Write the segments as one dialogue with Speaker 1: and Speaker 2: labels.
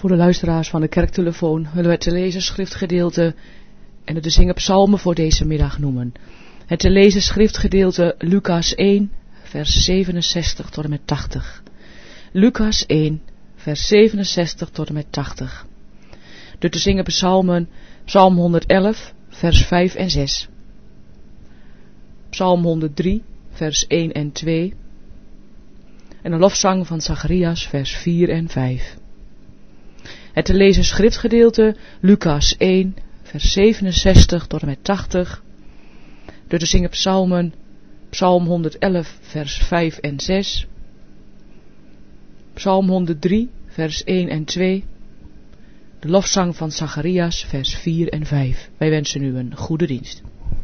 Speaker 1: Voor de luisteraars van de kerktelefoon willen we het te lezen schriftgedeelte en het te zingen psalmen voor deze middag noemen. Het te lezen schriftgedeelte Lucas 1, vers 67 tot en met 80. Lucas 1, vers 67 tot en met 80. De te zingen psalmen, psalm 111, vers 5 en 6. Psalm 103, vers 1 en 2. En een lofzang van Zacharias, vers 4 en 5. Het te lezen schriftgedeelte Lucas 1, vers 67 tot en met 80. De te zingen psalmen, psalm 111, vers 5 en 6. Psalm 103, vers 1 en 2. De lofzang van Zacharias, vers 4 en 5. Wij wensen u een goede dienst.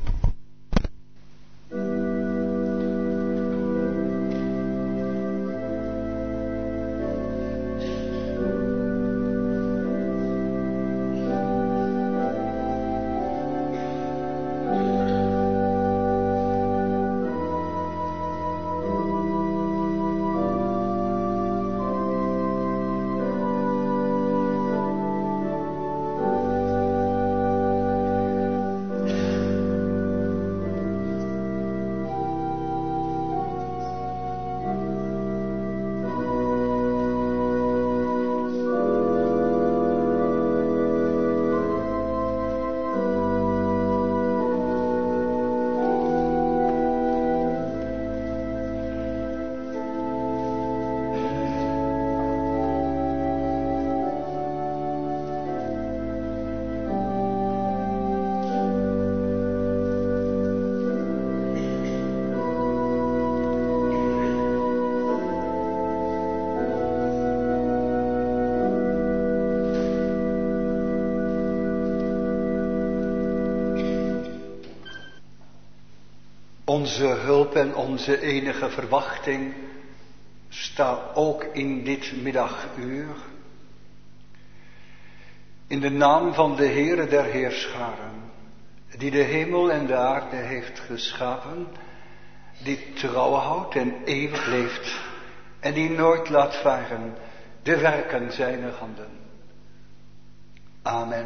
Speaker 2: Onze hulp en onze enige verwachting staat ook in dit middaguur. In de naam van de Heere der Heerscharen, die de hemel en de aarde heeft geschapen, die trouw houdt en eeuwig leeft en die nooit laat varen de werken zijner handen. Amen.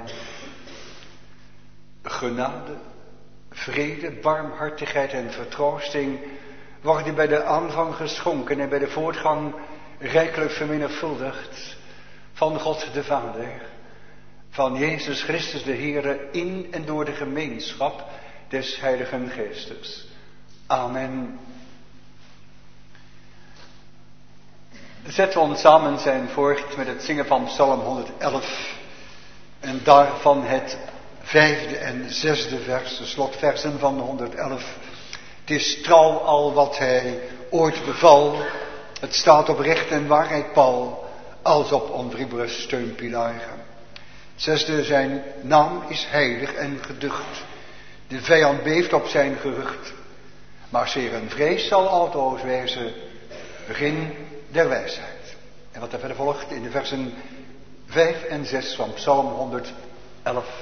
Speaker 2: Genade, vrede, barmhartigheid en vertroosting worden bij de aanvang geschonken en bij de voortgang rijkelijk vermenigvuldigd van God de Vader, van Jezus Christus de Heere in en door de gemeenschap des Heiligen Geestes. Amen. Zetten we ons samen zijn voort met het zingen van Psalm 111 en daarvan het 5e en 6e vers, de slotversen van 111. Het is trouw al wat hij ooit beval. Het staat op recht en waarheid pal, als op onwrikbare steunpilaren. 6e, zijn naam is heilig en geducht. De vijand beeft op zijn gerucht. Maar zeer een vrees zal altoos wijzen, begin der wijsheid. En wat er verder volgt in de versen 5 en 6 van Psalm 111.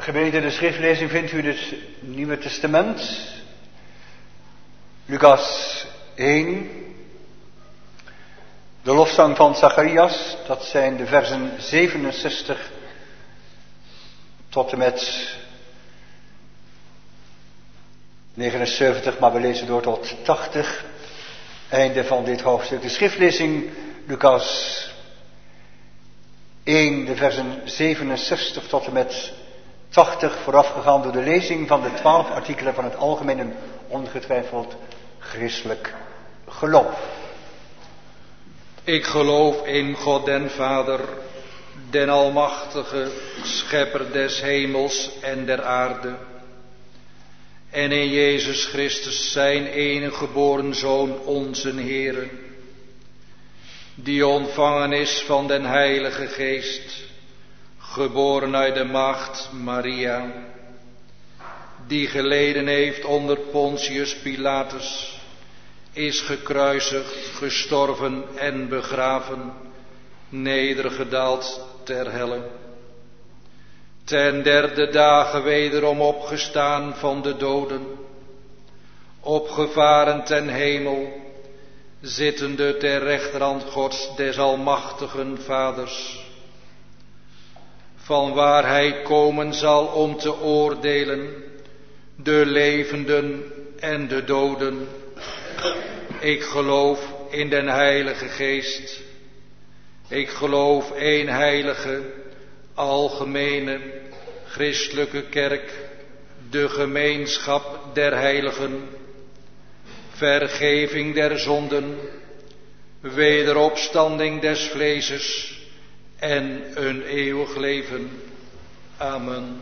Speaker 2: Gemeente, de schriftlezing vindt u in het Nieuwe Testament. Lucas 1. De lofzang van Zacharias, dat zijn de versen 67 tot en met 79, maar we lezen door tot 80. Einde van dit hoofdstuk. De schriftlezing Lucas 1, de versen 67 tot en met 80, voorafgegaan door de lezing van de 12 artikelen van het algemeen en ongetwijfeld christelijk geloof.
Speaker 3: Ik geloof in God den Vader, den Almachtige, Schepper des hemels en der aarde. En in Jezus Christus, zijn enige geboren Zoon, onze Heere, die ontvangen is van den Heilige Geest, geboren uit de maagd Maria, die geleden heeft onder Pontius Pilatus, is gekruisigd, gestorven en begraven, nedergedaald ter helle. Ten derde dagen wederom opgestaan van de doden, opgevaren ten hemel, zittende ter rechterhand Gods des almachtigen Vaders, van waar hij komen zal om te oordelen de levenden en de doden. Ik geloof in den Heilige Geest. Ik geloof één heilige, algemene, christelijke kerk, de gemeenschap der heiligen, vergeving der zonden, wederopstanding des vleeses en een eeuwig leven. Amen.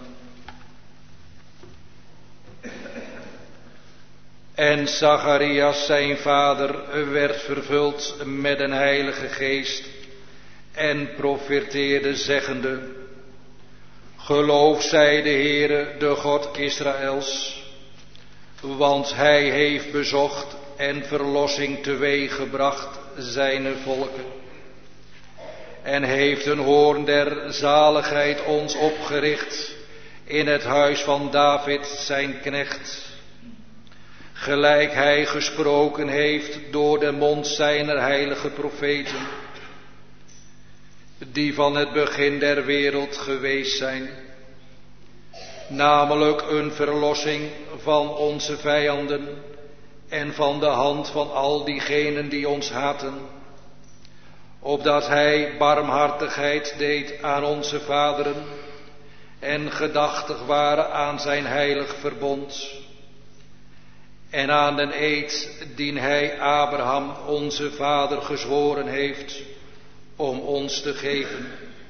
Speaker 3: En Zacharias zijn vader werd vervuld met een Heilige Geest en profeteerde zeggende: Geloof zij de Heere, de God Israëls, want hij heeft bezocht en verlossing teweeggebracht zijne volken, en heeft een hoorn der zaligheid ons opgericht in het huis van David zijn knecht, gelijk hij gesproken heeft door de mond zijner heilige profeten, die van het begin der wereld geweest zijn, namelijk een verlossing van onze vijanden en van de hand van al diegenen die ons haten, opdat hij barmhartigheid deed aan onze vaderen en gedachtig waren aan zijn heilig verbond en aan den eed dien hij Abraham onze vader gezworen heeft om ons te geven,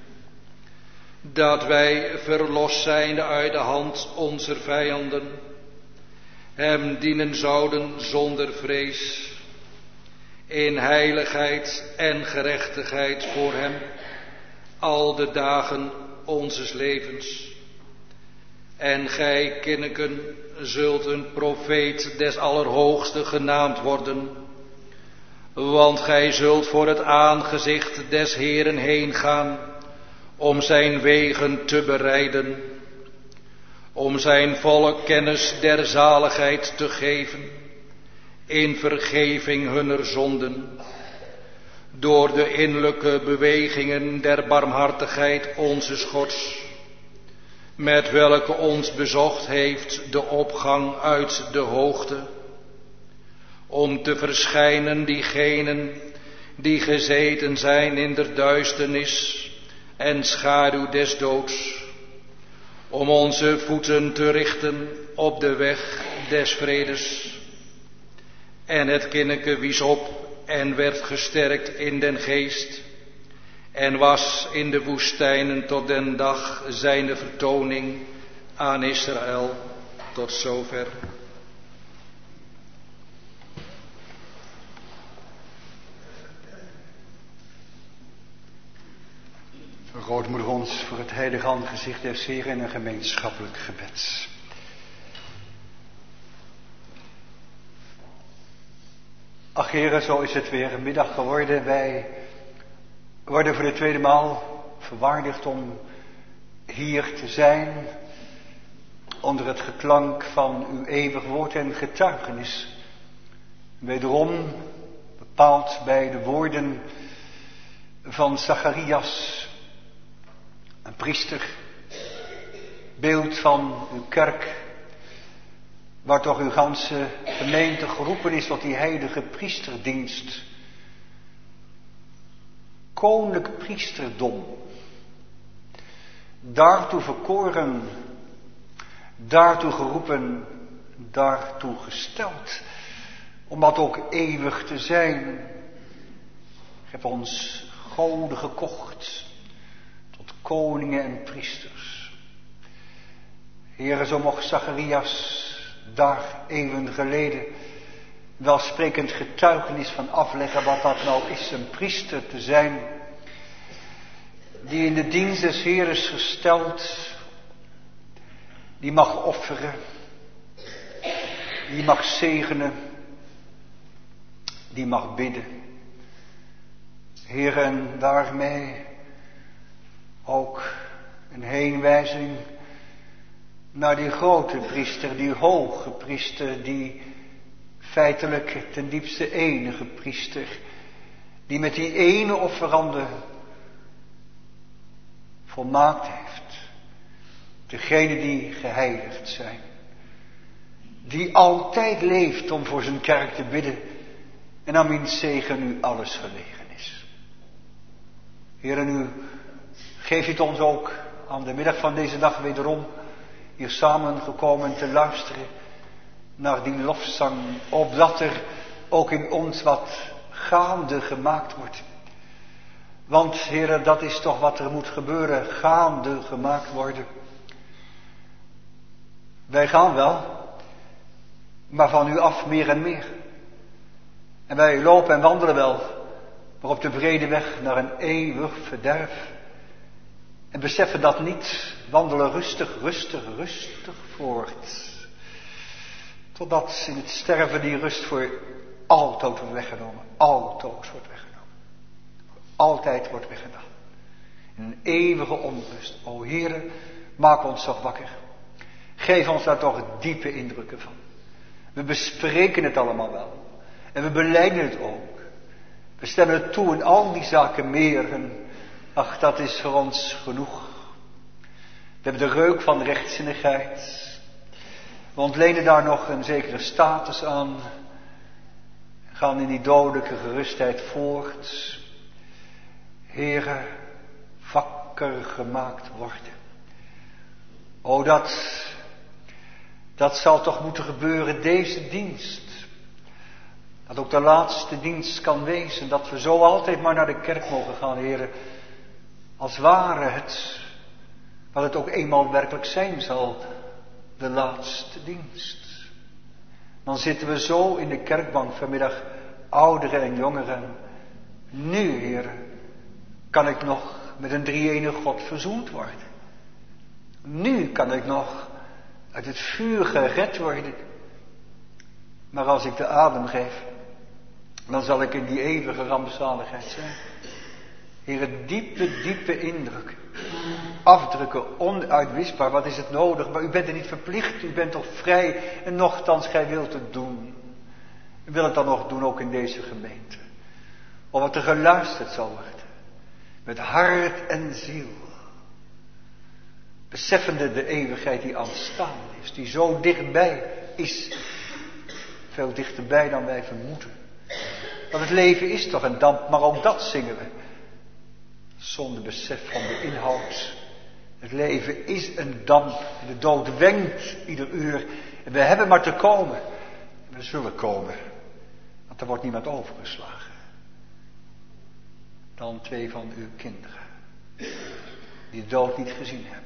Speaker 3: dat wij verlost zijnde uit de hand onze vijanden hem dienen zouden zonder vrees, in heiligheid en gerechtigheid voor hem al de dagen onzes levens. En gij, kinderen, zult een profeet des Allerhoogste genaamd worden, want gij zult voor het aangezicht des Heeren heen gaan om zijn wegen te bereiden, om zijn volk kennis der zaligheid te geven in vergeving hunner zonden, door de innerlijke bewegingen der barmhartigheid onzes Gods, met welke ons bezocht heeft de opgang uit de hoogte, om te verschijnen diegenen die gezeten zijn in der duisternis en schaduw des doods, om onze voeten te richten op de weg des vredes. En het kindeke wies op en werd gesterkt in den geest, en was in de woestijnen tot den dag zijne vertoning aan Israël. Tot zover.
Speaker 2: Grootmoedig ons voor het heilige aangezicht des Heeren in een gemeenschappelijk gebed. Ach Heere, zo is het weer middag geworden. Wij worden voor de tweede maal verwaardigd om hier te zijn onder het geklank van uw eeuwig woord en getuigenis. Wederom bepaald bij de woorden van Zacharias, een priester, beeld van uw kerk, waar toch uw ganse gemeente geroepen is tot die heilige priesterdienst. Koninklijk priesterdom. Daartoe verkoren, daartoe geroepen, daartoe gesteld. Om dat ook eeuwig te zijn. Gij hebt ons goden gekocht tot koningen en priesters. Heere, zo mocht Zacharias daar eeuwen geleden welsprekend getuigenis van afleggen wat dat nou is, een priester te zijn, die in de dienst des Heeren is gesteld, die mag offeren, die mag zegenen, die mag bidden. Heer, en daarmee ook een heenwijzing naar die grote priester, die hoge priester, die feitelijk ten diepste enige priester, die met die ene offerande volmaakt heeft. Degene die geheiligd zijn. Die altijd leeft om voor zijn kerk te bidden en aan wiens zegen nu alles gelegen is. Heer, en u geeft het ons ook aan de middag van deze dag wederom hier samengekomen te luisteren naar die lofzang, opdat er ook in ons wat gaande gemaakt wordt. Want, Heere, dat is toch wat er moet gebeuren, gaande gemaakt worden. Wij gaan wel, maar van u af meer en meer. En wij lopen en wandelen wel, maar op de brede weg naar een eeuwig verderf. En beseffen dat niet, wandelen rustig voort. Totdat in het sterven die rust voor altijd wordt weggenomen. Altoos wordt weggenomen. Altijd wordt weggedaan. In een eeuwige onrust. O Heere, maak ons toch wakker. Geef ons daar toch diepe indrukken van. We bespreken het allemaal wel. En we belijden het ook. We stemmen het toe in al die zaken meer. En ach, dat is voor ons genoeg. We hebben de reuk van rechtzinnigheid. We ontlenen daar nog een zekere status aan. Gaan in die dodelijke gerustheid voort. Heere, wakker gemaakt worden. O, dat zal toch moeten gebeuren, deze dienst. Dat ook de laatste dienst kan wezen. Dat we zo altijd maar naar de kerk mogen gaan, Heere. Als ware het, wat het ook eenmaal werkelijk zijn zal, de laatste dienst. Dan zitten we zo in de kerkbank vanmiddag, ouderen en jongeren. Nu, Heere, kan ik nog met een drie-enige God verzoend worden. Nu kan ik nog uit het vuur gered worden. Maar als ik de adem geef, dan zal ik in die eeuwige rampzaligheid zijn. Heere, diepe indruk. Afdrukken, onuitwisbaar. Wat is het nodig? Maar u bent er niet verplicht. U bent toch vrij. En nochtans, gij wilt het doen. U wilt het dan nog doen, ook in deze gemeente. Of wat er geluisterd zal worden. Met hart en ziel. Beseffende de eeuwigheid die aanstaande is. Die zo dichtbij is. Veel dichterbij dan wij vermoeden. Want het leven is toch een damp, maar ook dat zingen we. Zonder besef van de inhoud. Het leven is een damp. De dood wenkt ieder uur. En we hebben maar te komen. En we zullen komen. Want er wordt niemand overgeslagen. Dan 2 van uw kinderen. Die de dood niet gezien hebben.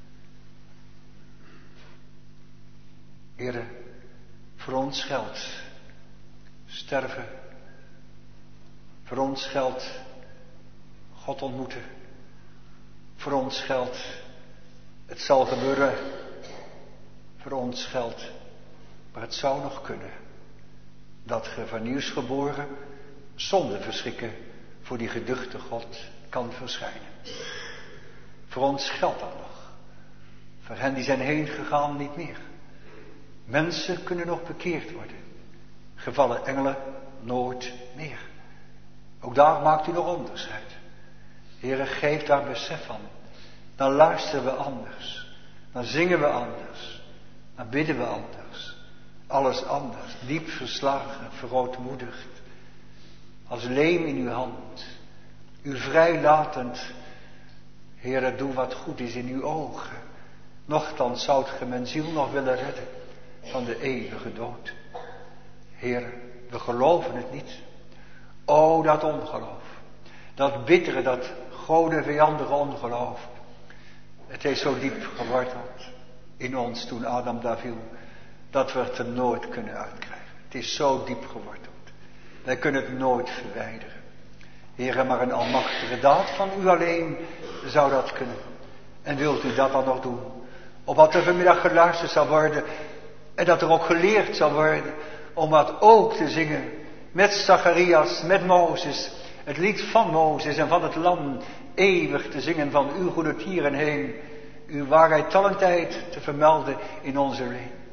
Speaker 2: Heere, voor ons geldt sterven. Voor ons geldt God ontmoeten. Voor ons geldt het zal gebeuren. Voor ons geldt, maar het zou nog kunnen, dat ge vernieuws geboren zonder verschrikken voor die geduchte God kan verschijnen. Voor ons geldt dat nog. Voor hen die zijn heen gegaan niet meer. Mensen kunnen nog bekeerd worden. Gevallen engelen nooit meer. Ook daar maakt u nog onderscheid. Heere, geef daar besef van. Dan luisteren we anders. Dan zingen we anders. Dan bidden we anders. Alles anders. Diep verslagen, verootmoedigd. Als leem in uw hand. U vrijlatend. Heere, doe wat goed is in uw ogen. Nochtans zoudt ge mijn ziel nog willen redden van de eeuwige dood. Heere, we geloven het niet. O, dat ongeloof. Dat bittere, dat godenvijandige ongeloof. Het is zo diep geworteld in ons toen Adam daar viel, dat we het er nooit kunnen uitkrijgen. Het is zo diep geworteld. Wij kunnen het nooit verwijderen. Heere, maar een almachtige daad van u alleen zou dat kunnen. En wilt u dat dan nog doen? Op wat er vanmiddag geluisterd zal worden. En dat er ook geleerd zal worden. Om wat ook te zingen. Met Zacharias, met Mozes. Het lied van Mozes en van het lam. Eeuwig te zingen van uw goede tieren heen. Uw waarheid talentijd te vermelden in onze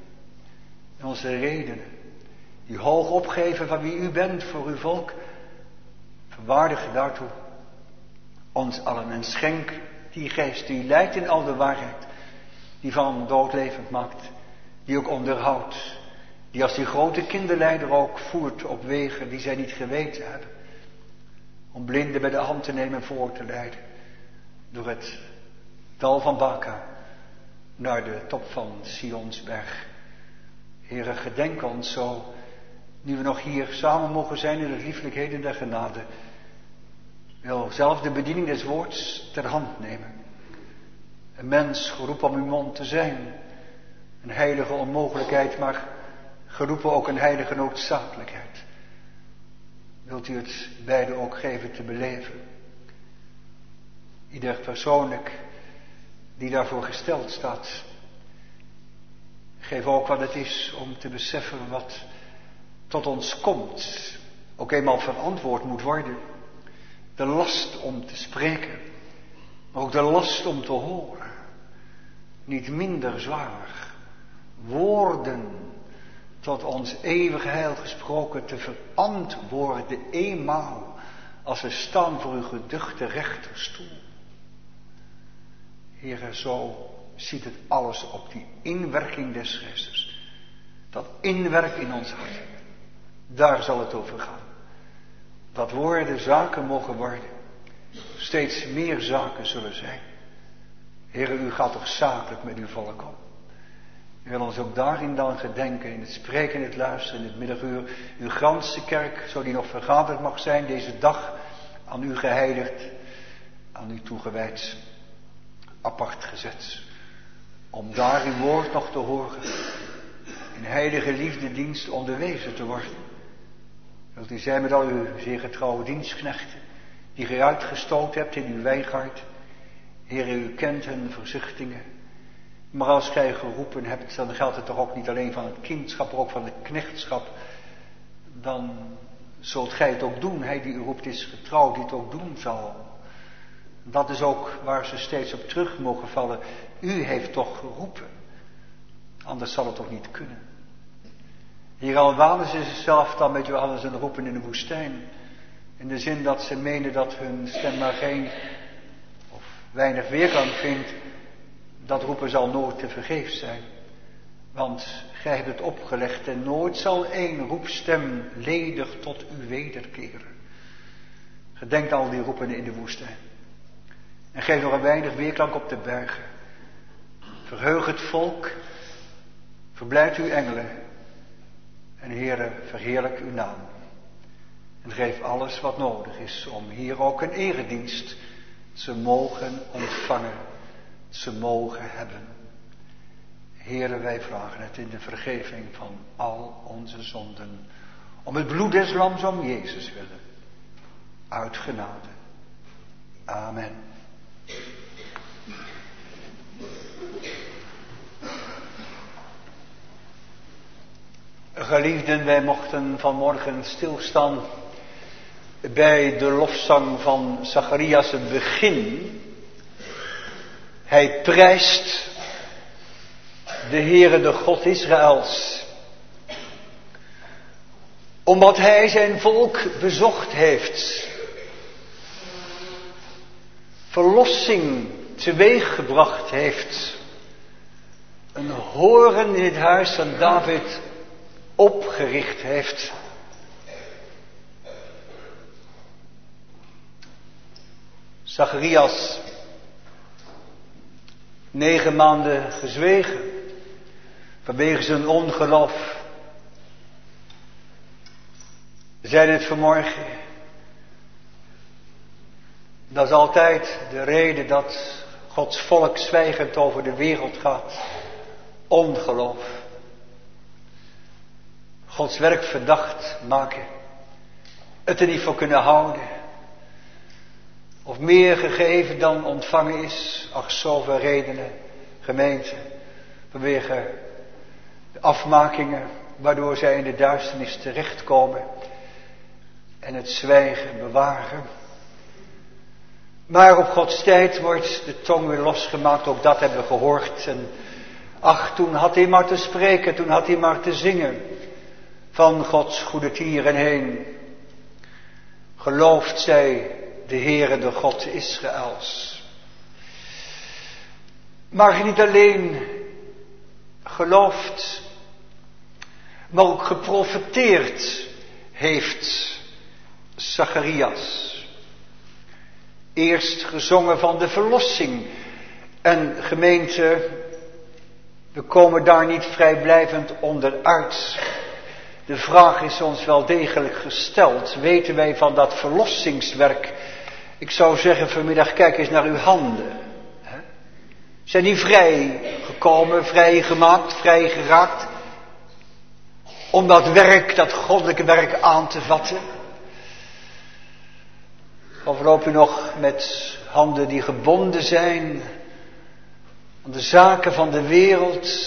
Speaker 2: redenen. Die hoog opgeven van wie u bent voor uw volk. Verwaardig daartoe ons allen en schenk die geest die leidt in al de waarheid. Die van dood levend maakt. Die ook onderhoudt. Die als die grote kinderleider ook voert op wegen die zij niet geweten hebben. Om blinden bij de hand te nemen en voor te leiden. Door het dal van Baka naar de top van Sionsberg. Heere, gedenk ons zo, nu we nog hier samen mogen zijn in de lieflijkheden der genade. Wil zelf de bediening des woords ter hand nemen. Een mens geroepen om uw mond te zijn. Een heilige onmogelijkheid, maar geroepen ook een heilige noodzakelijkheid. Wilt u het beide ook geven te beleven? Ieder persoonlijk die daarvoor gesteld staat. Geef ook wat het is om te beseffen wat tot ons komt. Ook eenmaal verantwoord moet worden. De last om te spreken. Maar ook de last om te horen. Niet minder zwaar. Woorden tot ons eeuwig heil gesproken te verantwoorden eenmaal. Als we staan voor uw geduchte rechterstoel. Heere, zo ziet het alles op die inwerking des Geestes. Dat inwerk in ons hart. Daar zal het over gaan. Dat woorden zaken mogen worden. Steeds meer zaken zullen zijn. Heere, u gaat toch zakelijk met uw volk om. U wil ons ook daarin dan gedenken, in het spreken, in het luisteren, in het middaguur. Uw ganse kerk, zo die nog vergaderd mag zijn, deze dag aan u geheiligd, aan u toegewijd, apart gezet. Om daar uw woord nog te horen, in heilige liefdedienst onderwezen te worden. Wilt u zijn met al uw zeer getrouwe dienstknechten, die gij uitgestoot hebt in uw wijngaard. Heere, u kent hun verzuchtingen. Maar als gij geroepen hebt, dan geldt het toch ook niet alleen van het kindschap, maar ook van het knechtschap. Dan zult gij het ook doen. Hij die u roept is getrouw, die het ook doen zal. Dat is ook waar ze steeds op terug mogen vallen. U heeft toch geroepen. Anders zal het toch niet kunnen. Hier al wanen ze zichzelf dan met Johannes en roepen in de woestijn. In de zin dat ze menen dat hun stem maar geen of weinig weerklank vindt. Dat roepen zal nooit te vergeefs zijn. Want gij hebt het opgelegd en nooit zal één roepstem ledig tot u wederkeren. Gedenk al die roepen in de woestijn. En geef nog een weinig weerklank op de bergen. Verheug het volk. Verblijd uw engelen. En Heere, verheerlijk uw naam. En geef alles wat nodig is om hier ook een eredienst te mogen ontvangen. Ze mogen hebben. Heere, wij vragen het in de vergeving van al onze zonden. Om het bloed des lams om Jezus willen. Uit genade. Amen. Geliefden, wij mochten vanmorgen stilstaan bij de lofzang van Zacharias, het begin. Hij prijst de Heere, de God Israëls. Omdat hij zijn volk bezocht heeft. Verlossing teweeggebracht heeft. Een horen in het huis van David opgericht heeft. Zacharias, 9 maanden gezwegen vanwege zijn ongeloof. We zijn het vanmorgen. Dat is altijd de reden dat Gods volk zwijgend over de wereld gaat. Ongeloof. Gods werk verdacht maken. Het er niet voor kunnen houden. Of meer gegeven dan ontvangen is. Ach, zoveel redenen. Gemeente. Vanwege de afmakingen. Waardoor zij in de duisternis terechtkomen. En het zwijgen bewaren. Maar op Gods tijd wordt de tong weer losgemaakt. Ook dat hebben we gehoord. En ach, toen had hij maar te spreken. Toen had hij maar te zingen. Van Gods goede tieren heen. Gelooft zij de Heere, de God Israëls. Maar niet alleen geloofd, maar ook geprofeteerd heeft Zacharias. Eerst gezongen van de verlossing. En gemeente, we komen daar niet vrijblijvend onderuit. De vraag is ons wel degelijk gesteld. Weten wij van dat verlossingswerk? Ik zou zeggen vanmiddag, kijk eens naar uw handen. Zijn die vrijgekomen, vrijgemaakt, vrijgeraakt? Om dat werk, dat goddelijke werk aan te vatten? Of loop u nog met handen die gebonden zijn aan de zaken van de wereld?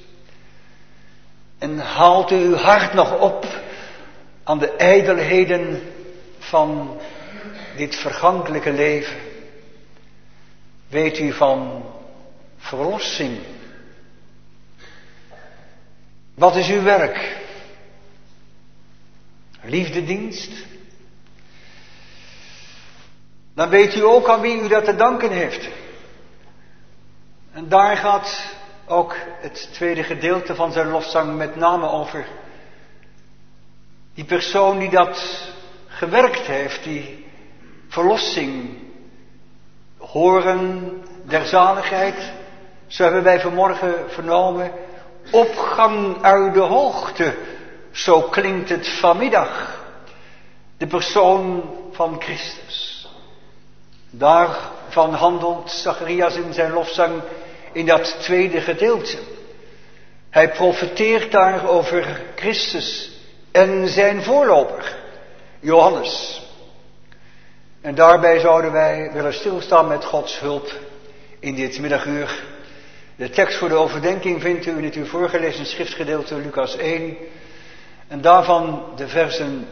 Speaker 2: En haalt u uw hart nog op aan de ijdelheden van dit vergankelijke leven? Weet u van verlossing? Wat is uw werk? Liefdedienst? Dan weet u ook aan wie u dat te danken heeft. En daar gaat ook het tweede gedeelte van zijn lofzang met name over. Die persoon die dat gewerkt heeft, die verlossing, horen der zaligheid, zo hebben wij vanmorgen vernomen, opgang uit de hoogte, zo klinkt het vanmiddag. De persoon van Christus. Daarvan handelt Zacharias in zijn lofzang in dat tweede gedeelte. Hij profeteert daar over Christus en zijn voorloper, Johannes. En daarbij zouden wij willen stilstaan met Gods hulp in dit middaguur. De tekst voor de overdenking vindt u in het u voorgelezen schriftgedeelte Lucas 1. En daarvan de versen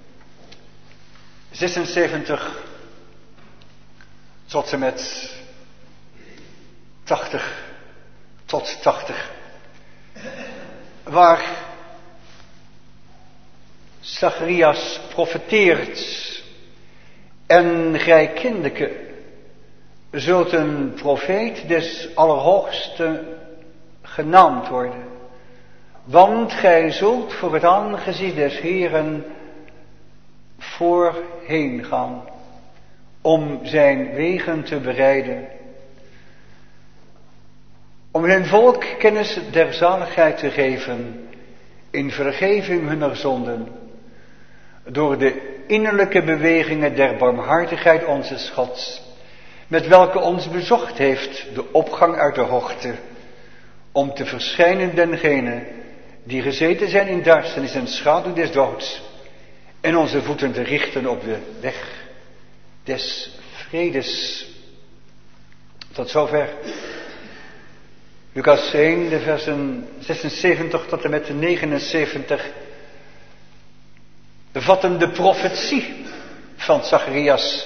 Speaker 2: 76 tot en met 80 tot 80. Waar Zacharias profeteert. En gij kindeke, zult een profeet des Allerhoogste genaamd worden. Want gij zult voor het aangezicht des Heeren voorheen gaan, om zijn wegen te bereiden. Om hun volk kennis der zaligheid te geven, in vergeving hunner zonden, door de innerlijke bewegingen der barmhartigheid onzes Gods, met welke ons bezocht heeft de opgang uit de hoogte, om te verschijnen dengenen die gezeten zijn in duisternis en schaduw des doods, en onze voeten te richten op de weg des vredes. Tot zover. Lucas 1, de versen 76 tot en met de 79, bevatten de profetie van Zacharias.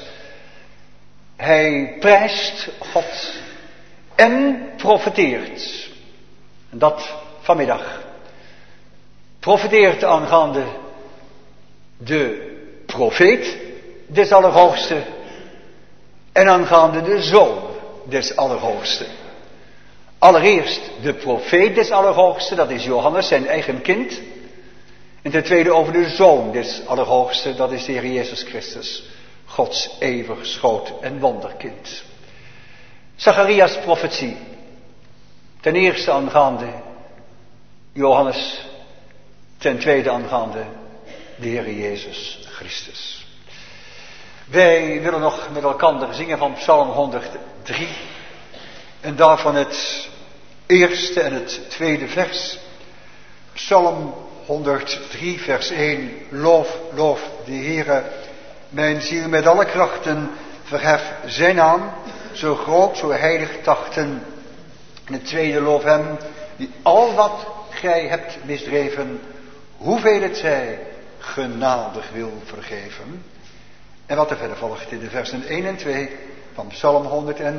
Speaker 2: Hij prijst God en profeteert. En dat vanmiddag profeteert aangaande de profeet des Allerhoogsten en aangaande de Zoon des Allerhoogsten. Allereerst de profeet des Allerhoogsten, dat is Johannes, zijn eigen kind. En ten tweede over de Zoon des Allerhoogsten, dat is de Heer Jezus Christus, Gods eeuwig schoot en wonderkind. Zacharias' profetie, ten eerste aangaande Johannes, ten tweede aangaande de Heer Jezus Christus. Wij willen nog met elkaar zingen van Psalm 103 en daarvan het eerste en het tweede vers. Psalm 103 vers 1, loof, loof de Heere, mijn ziel met alle krachten, verhef zijn naam, zo groot, zo heilig tachten. En het tweede, loof hem, die al wat gij hebt misdreven, hoeveel het zij, genadig wil vergeven. En wat er verder volgt in de versen 1 en 2 van Psalm 103.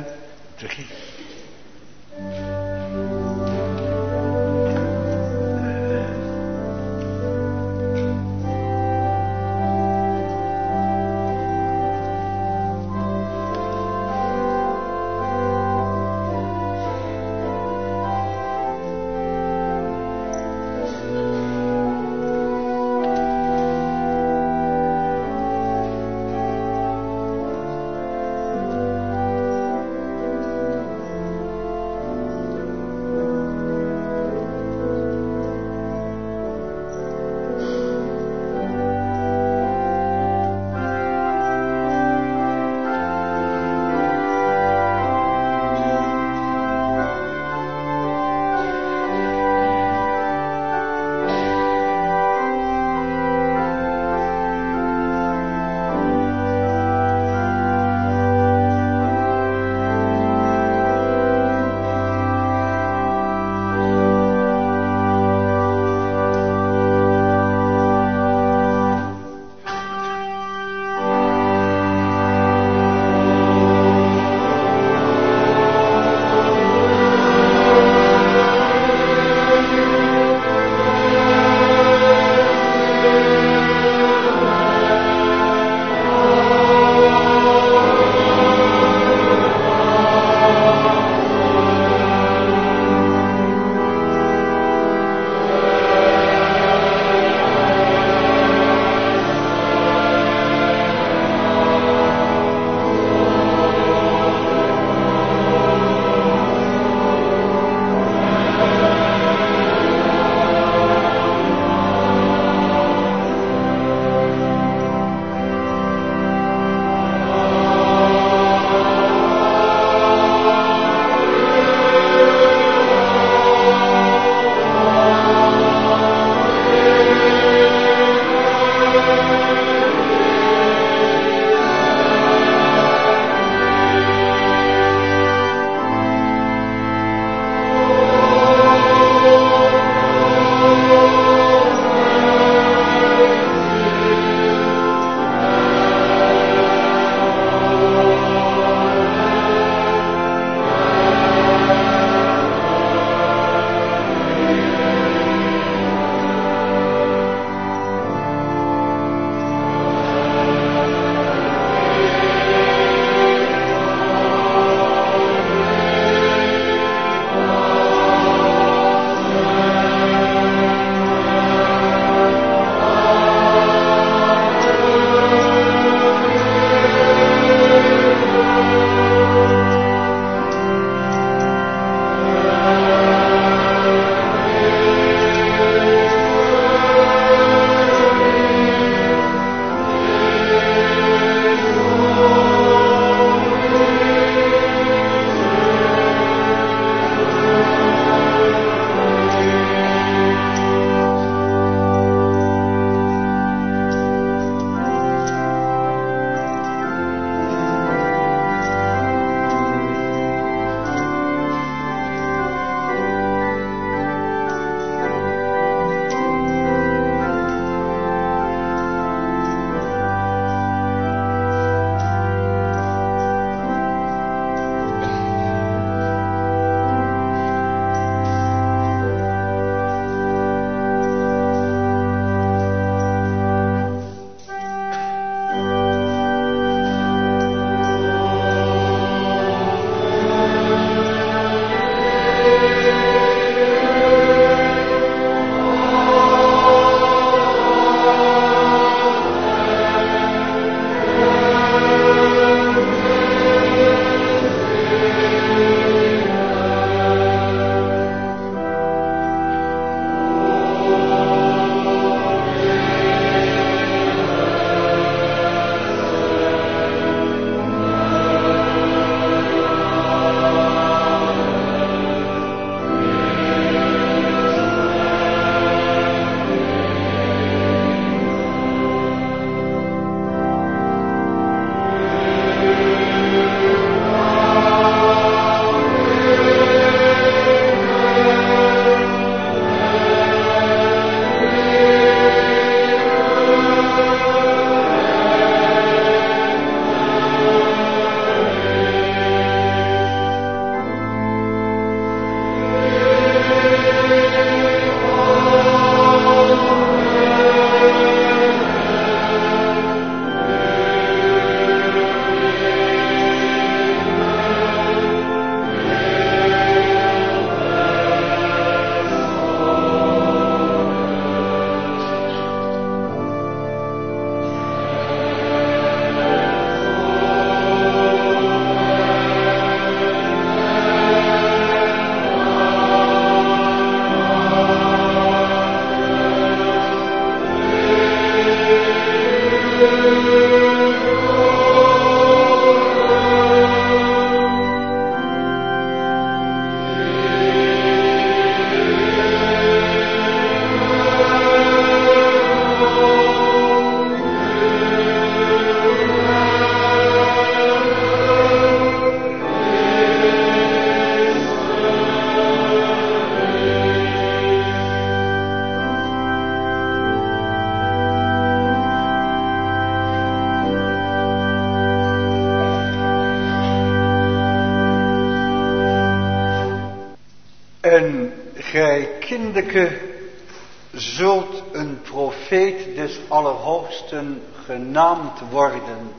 Speaker 2: gij kindeke zult een profeet des Allerhoogsten genaamd worden.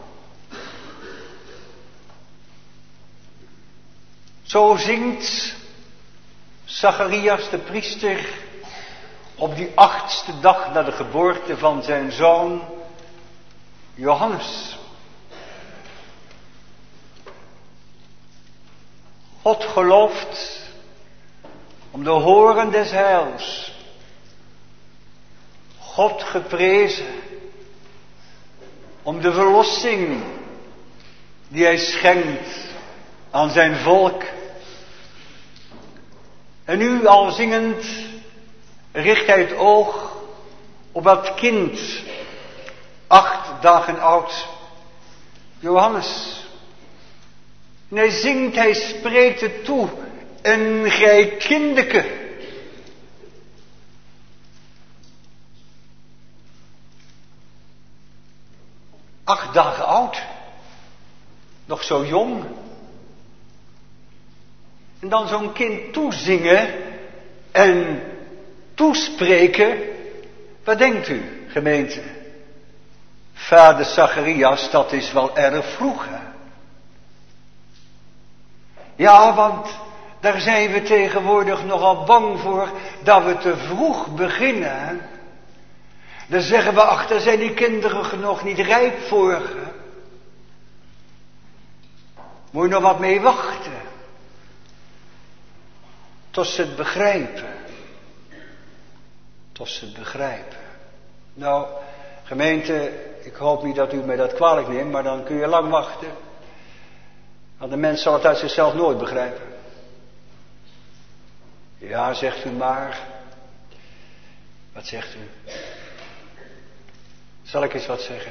Speaker 2: Zo zingt Zacharias de priester op die 8e dag na de geboorte van zijn zoon Johannes. God gelooft om de horen des heils. God geprezen om de verlossing die hij schenkt aan zijn volk. En nu al zingend richt hij het oog op dat kind, 8 dagen oud, Johannes. En hij zingt, hij spreekt het toe, en gij kindeke. Acht dagen oud, nog zo jong. En dan zo'n kind toezingen en toespreken. Wat denkt u, gemeente? Vader Zacharias, dat is wel erg vroeg, hè? Ja, want daar zijn we tegenwoordig nogal bang voor dat we te vroeg beginnen. Dan zeggen we, ach, daar zijn die kinderen nog niet rijp voor. Moet je nog wat mee wachten. Tot ze het begrijpen. Tot ze het begrijpen. Nou, gemeente, ik hoop niet dat u mij dat kwalijk neemt, maar dan kun je lang wachten. Want de mens zal het uit zichzelf nooit begrijpen. Ja, zegt u maar. Wat zegt u? Zal ik eens wat zeggen?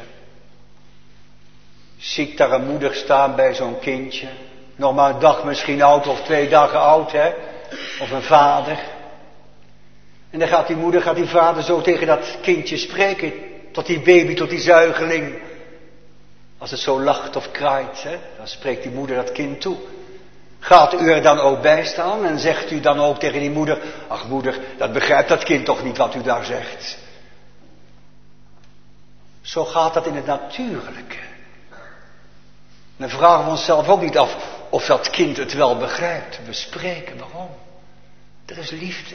Speaker 2: Zie ik daar een moeder staan bij zo'n kindje. Nog maar een dag misschien oud of 2 dagen oud, hè? Of een vader. En dan gaat die vader zo tegen dat kindje spreken. Tot die baby, tot die zuigeling. Als het zo lacht of kraait, hè? Dan spreekt die moeder dat kind toe. Gaat u er dan ook bij staan en zegt u dan ook tegen die moeder: ach moeder, dat begrijpt dat kind toch niet wat u daar zegt. Zo gaat dat in het natuurlijke. Dan vragen we onszelf ook niet af of dat kind het wel begrijpt. We spreken, waarom? Er is liefde.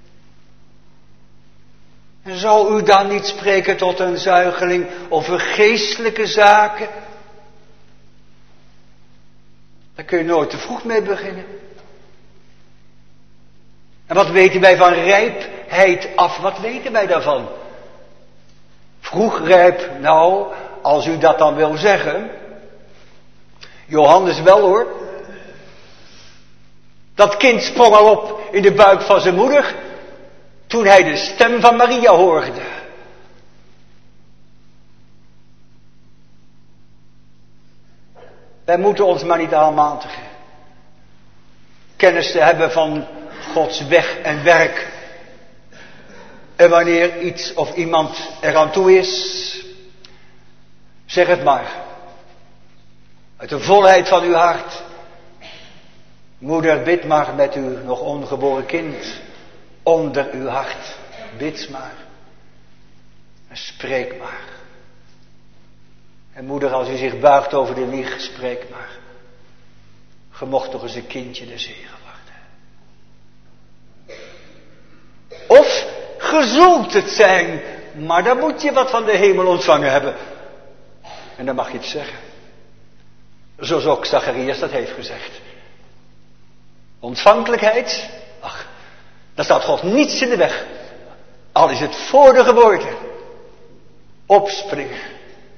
Speaker 2: En zou u dan niet spreken tot een zuigeling over geestelijke zaken? Daar kun je nooit te vroeg mee beginnen. En wat weten wij van rijpheid af? Wat weten wij daarvan? Vroeg rijp, nou, als u dat dan wil zeggen. Johannes wel hoor. Dat kind sprong al op in de buik van zijn moeder. Toen hij de stem van Maria hoorde. Wij moeten ons maar niet aanmatigen. Kennis te hebben van Gods weg en werk. En wanneer iets of iemand eraan toe is, zeg het maar. Uit de volheid van uw hart. Moeder, bid maar met uw nog ongeboren kind. Onder uw hart. Bid maar. En spreek maar. En moeder, als u zich buigt over de wieg, spreek maar. Ge mocht toch eens een kindje des Heren worden. Of ge zult het zijn, maar dan moet je wat van de hemel ontvangen hebben. En dan mag je het zeggen. Zoals ook Zacharias dat heeft gezegd. Ontvankelijkheid, ach, daar staat God niets in de weg. Al is het voor de geboorte. Opspringen.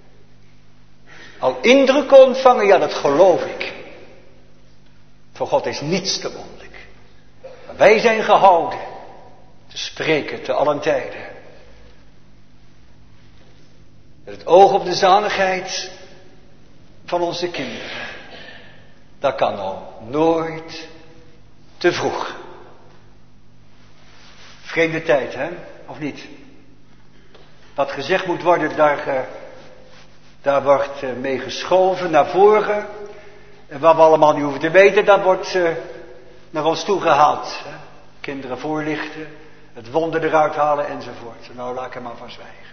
Speaker 2: Al indruk ontvangen, ja, dat geloof ik. Voor God is niets te wonderlijk. Maar wij zijn gehouden te spreken te allen tijden. Met het oog op de zaligheid van onze kinderen. Dat kan al nooit te vroeg. Vreemde tijd, hè? Of niet? Wat gezegd moet worden, daar wordt mee geschoven naar voren. En wat we allemaal niet hoeven te weten, dat wordt naar ons toe gehaald. Hè? kinderen voorlichten, het wonder eruit halen enzovoort. Nou, laat ik er maar van zwijgen.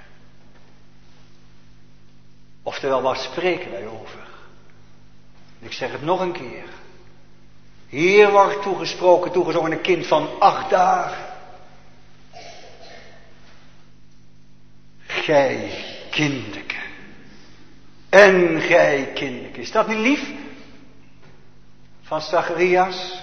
Speaker 2: Oftewel, waar spreken wij over? Ik zeg het nog een keer. Hier wordt toegezongen een kind van 8 dagen. Gij kindeke. En gij kindeke. Is dat niet lief? Van Zacharias.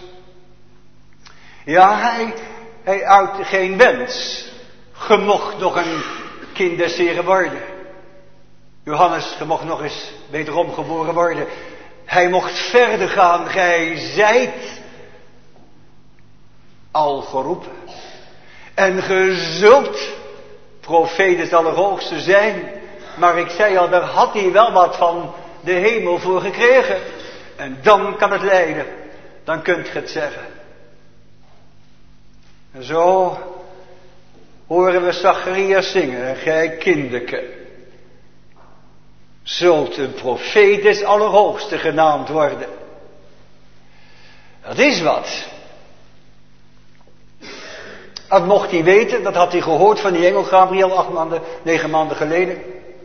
Speaker 2: Ja, hij uit geen wens. Ge mocht nog een kind des Heren worden. Johannes, ge mocht nog eens wederom geboren worden. Hij mocht verder gaan. Gij zijt al geroepen. En ge zult profeet des Allerhoogste zijn. Maar ik zei al, daar had hij wel wat van de hemel voor gekregen. En dan kan het leiden. Dan kunt ge het zeggen. En zo horen we Zacharias zingen. En gij kindeke zult een profeet des Allerhoogste genaamd worden. Dat is wat. Dat mocht hij weten, dat had hij gehoord van die engel Gabriel 9 maanden geleden.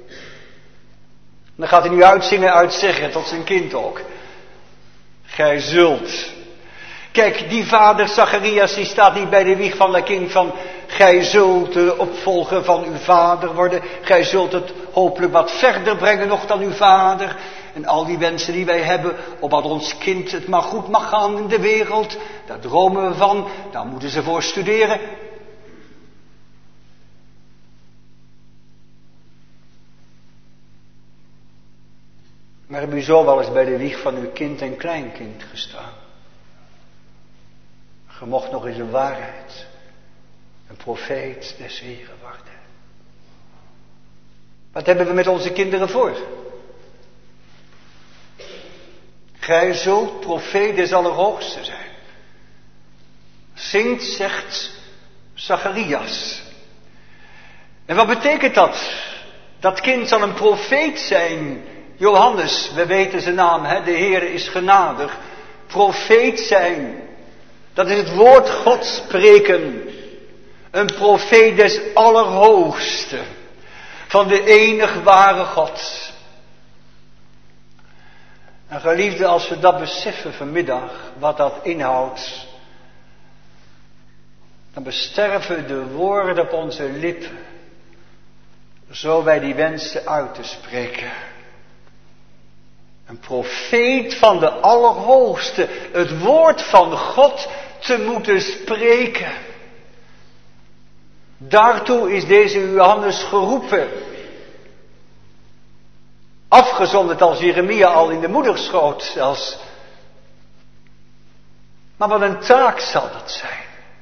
Speaker 2: Dan gaat hij nu uitzeggen tot zijn kind ook. Gij zult. Kijk, die vader Zacharias, die staat niet bij de wieg van dat kind van... Gij zult de opvolger van uw vader worden. Gij zult het hopelijk wat verder brengen nog dan uw vader. En al die wensen die wij hebben, opdat ons kind het maar goed mag gaan in de wereld. Daar dromen we van, daar moeten ze voor studeren. Maar heb u zo wel eens bij de wieg van uw kind en kleinkind gestaan? Ge mocht nog eens een waarheid, een profeet des Heren worden. Wat hebben we met onze kinderen voor? Gij zult profeet des Allerhoogste zijn. Zingt, zegt Zacharias. En wat betekent dat? Dat kind zal een profeet zijn. Johannes, we weten zijn naam, hè? De Heere is genadig. Profeet zijn. Dat is het woord Gods spreken. Een profeet des Allerhoogste. Van de enig ware God. En geliefde, als we dat beseffen vanmiddag, wat dat inhoudt, dan besterven de woorden op onze lippen, zo wij die wensen uit te spreken. Een profeet van de Allerhoogste, het woord van God te moeten spreken. Daartoe is deze Johannes geroepen. Afgezonderd als Jeremia al in de moederschoot zelfs. Maar wat een taak zal dat zijn.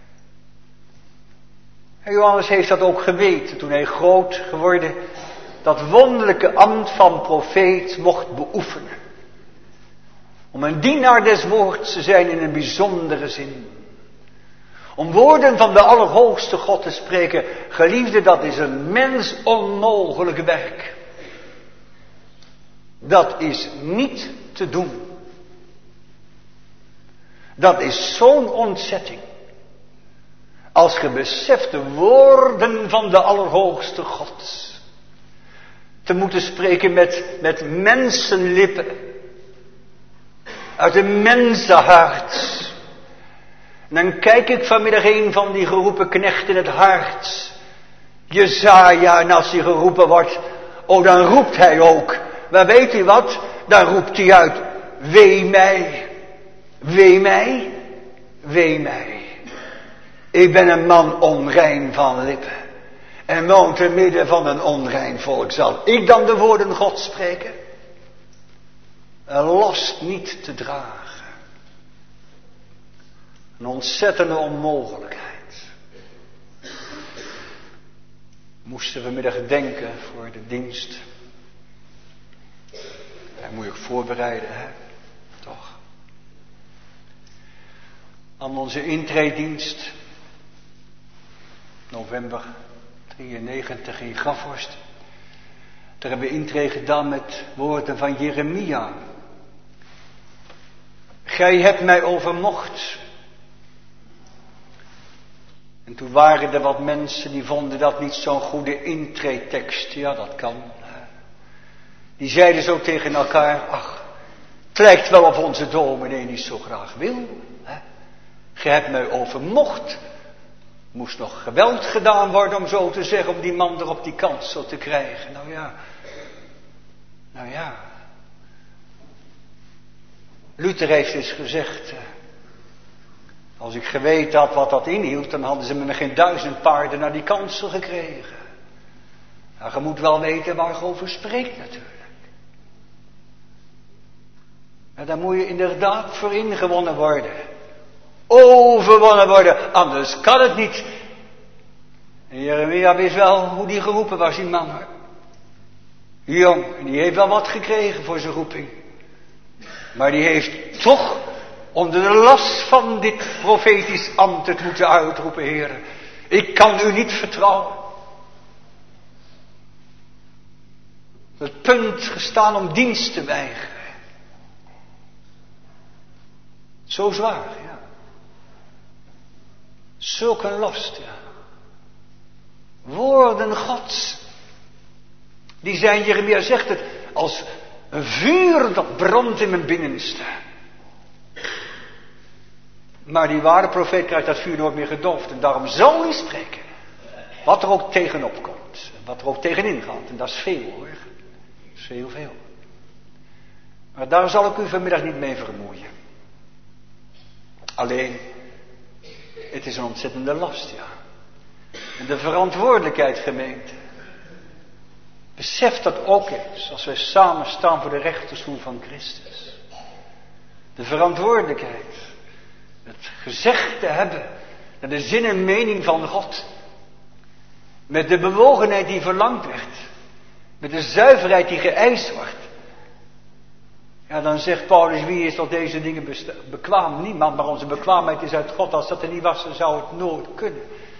Speaker 2: En Johannes heeft dat ook geweten toen hij groot geworden, dat wonderlijke ambt van profeet mocht beoefenen. Om een dienaar des woords te zijn in een bijzondere zin. Om woorden van de Allerhoogste God te spreken, geliefde, dat is een mens onmogelijk werk. Dat is niet te doen. Dat is zo'n ontzetting. Als je beseft de woorden van de Allerhoogste God te moeten spreken met mensenlippen. Uit een mensenhart. En dan kijk ik vanmiddag een van die geroepen knechten in het hart. Jesaja, en als hij geroepen wordt, oh dan roept hij ook. Maar weet u wat? Dan roept hij uit, wee mij, wee mij, wee mij. Ik ben een man onrein van lippen. En woon te midden van een onrein volk. Zal ik dan de woorden Gods spreken? Een last niet te dragen. Een ontzettende onmogelijkheid. Moesten we vanmiddag denken voor de dienst. Dat moet je ook voorbereiden, hè? Toch? Aan onze intreedienst. November 93 in Grafhorst. Daar hebben we intree gedaan met woorden van Jeremia. Gij hebt mij overmocht. En toen waren er wat mensen die vonden dat niet zo'n goede intreetekst. Ja, dat kan. Die zeiden zo tegen elkaar, ach, het lijkt wel of onze dominee niet zo graag wil. Je hebt mij overmocht. Moest nog geweld gedaan worden, om zo te zeggen, om die man er op die kansel te krijgen. Nou ja. Luther heeft eens gezegd, als ik geweten had wat dat inhield, dan hadden ze me geen 1000 paarden naar die kansel gekregen. Nou, je moet wel weten waar je over spreekt natuurlijk. En daar moet je inderdaad voor ingewonnen worden. Overwonnen worden, anders kan het niet. En Jeremia wist wel hoe die geroepen was, die man. Jong, en die heeft wel wat gekregen voor zijn roeping. Maar die heeft toch onder de last van dit profetisch ambt het moeten uitroepen, Heer. Ik kan u niet vertrouwen. Het punt gestaan om dienst te weigeren. Zo zwaar, ja. Zulk een last, ja. Woorden Gods. Die zijn, Jeremia zegt het, als een vuur dat brandt in mijn binnenste. Maar die ware profeet krijgt dat vuur nooit meer gedoofd. En daarom zal hij spreken. Wat er ook tegenop komt. Wat er ook tegenin gaat. En dat is veel hoor. Dat is heel veel. Maar daar zal ik u vanmiddag niet mee vermoeien. Alleen, het is een ontzettende last, ja. En de verantwoordelijkheid, gemeente. Besef dat ook eens, als wij samen staan voor de rechterstoel van Christus. De verantwoordelijkheid. Het gezegd te hebben naar de zin en mening van God. Met de bewogenheid die verlangd werd. Met de zuiverheid die geëist wordt. Ja, dan zegt Paulus, wie is tot deze dingen bekwaam? Niemand, maar onze bekwaamheid is uit God. Als dat er niet was, dan zou het nooit kunnen.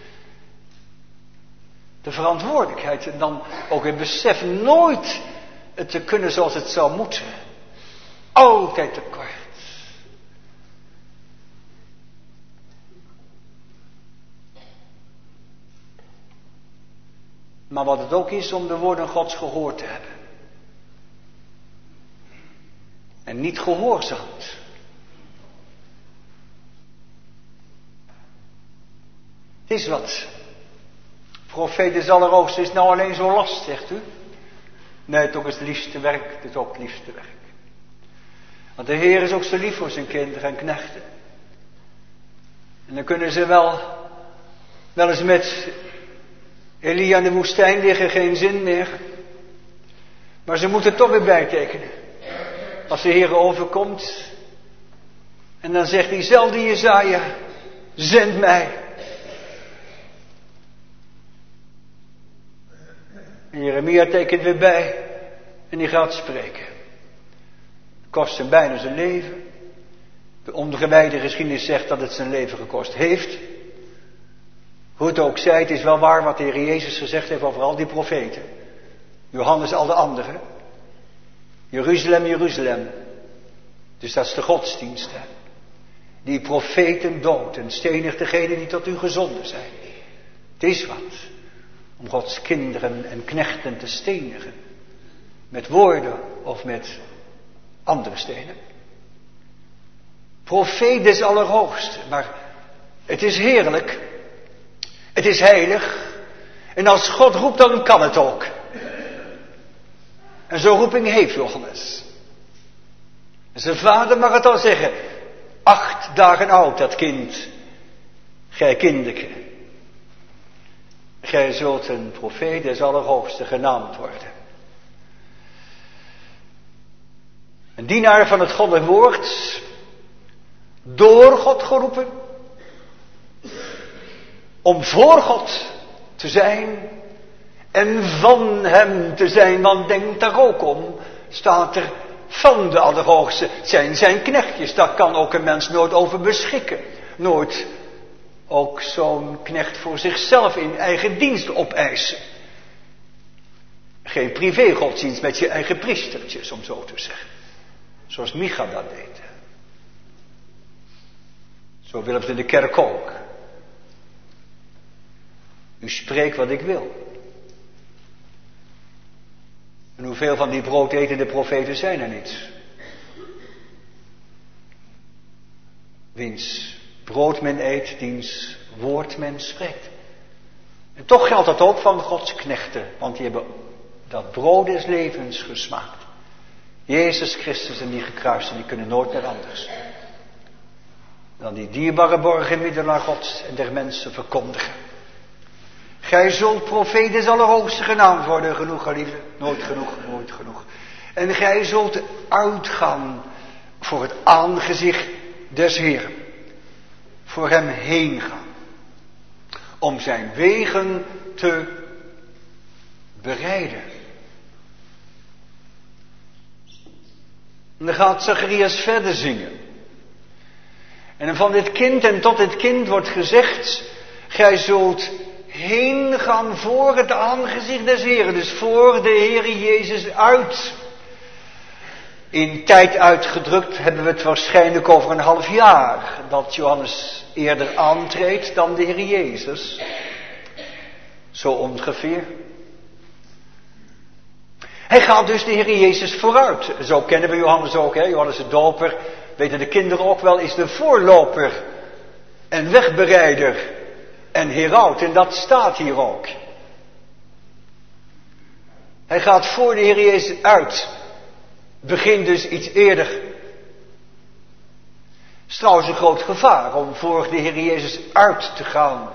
Speaker 2: De verantwoordelijkheid en dan ook het besef nooit het te kunnen zoals het zou moeten. Altijd tekort. Maar wat het ook is om de woorden Gods gehoord te hebben. En niet gehoorzaamd. Het is wat. Profeet des Allerhoogsten is nou alleen zo last, zegt u? Nee, het is ook het liefste werk. Het is ook het liefste werk. Want de Heer is ook zo lief voor zijn kinderen en knechten. En dan kunnen ze wel eens met Elia in de woestijn liggen, geen zin meer. Maar ze moeten toch weer bijtekenen. Als de Heer overkomt. En dan zegt diezelfde Jesaja, zend mij. En Jeremia tekent weer bij. En die gaat spreken. Het kost hem bijna zijn leven. De ongewijde geschiedenis zegt dat het zijn leven gekost heeft. Hoe het ook zij, het is wel waar wat de Heer Jezus gezegd heeft over al die profeten. Johannes, al de anderen. Jeruzalem, Jeruzalem. Dus dat is de godsdienst. Hè? Die profeten dood en stenigt degenen die tot u gezonden zijn. Het is wat. Om Gods kinderen en knechten te stenigen. Met woorden of met andere stenen. Profeet des Allerhoogsten. Maar het is heerlijk. Het is heilig. En als God roept, dan kan het ook. En zo'n roeping heeft Johannes. En zijn vader mag het al zeggen. 8 dagen oud, dat kind. Gij kinderke. Gij zult een profeet des Allerhoogste genaamd worden. Een dienaar van het goddelijk woord. Door God geroepen. Om voor God te zijn. En van hem te zijn. Want denk daar ook om. Staat er van de Allerhoogste. Zijn knechtjes. Daar kan ook een mens nooit over beschikken. Nooit ook zo'n knecht voor zichzelf in eigen dienst opeisen. Geen privégodsdienst met je eigen priestertjes, om zo te zeggen. Zoals Micha dat deed. Zo willen we het in de kerk ook. U spreekt wat ik wil. En hoeveel van die broodetende profeten zijn er niet? Wiens brood men eet, diens woord men spreekt. En toch geldt dat ook van Gods knechten, want die hebben dat brood des levens gesmaakt. Jezus Christus en die gekruisten, die kunnen nooit meer anders dan die dierbare borgenmiddelaar Gods en der mensen verkondigen. Gij zult profeet des Allerhoogste genaamd worden, genoeg geliefde, nooit genoeg, nooit genoeg. En gij zult uitgaan voor het aangezicht des Heeren, voor hem heen gaan, om zijn wegen te bereiden. En dan gaat Zacharias verder zingen. En van dit kind en tot dit kind wordt gezegd, gij zult heen gaan voor het aangezicht des Heren, dus voor de Heere Jezus uit. In tijd uitgedrukt hebben we het waarschijnlijk over een half jaar, dat Johannes eerder aantreedt dan de Heer Jezus. Zo ongeveer. Hij gaat dus de Heer Jezus vooruit. Zo kennen we Johannes ook, hè? Johannes de Doper, weten de kinderen ook wel, is de voorloper en wegbereider en heraut. En dat staat hier ook. Hij gaat voor de Heer Jezus uit. Begint dus iets eerder. Het is trouwens een groot gevaar om voor de Heer Jezus uit te gaan.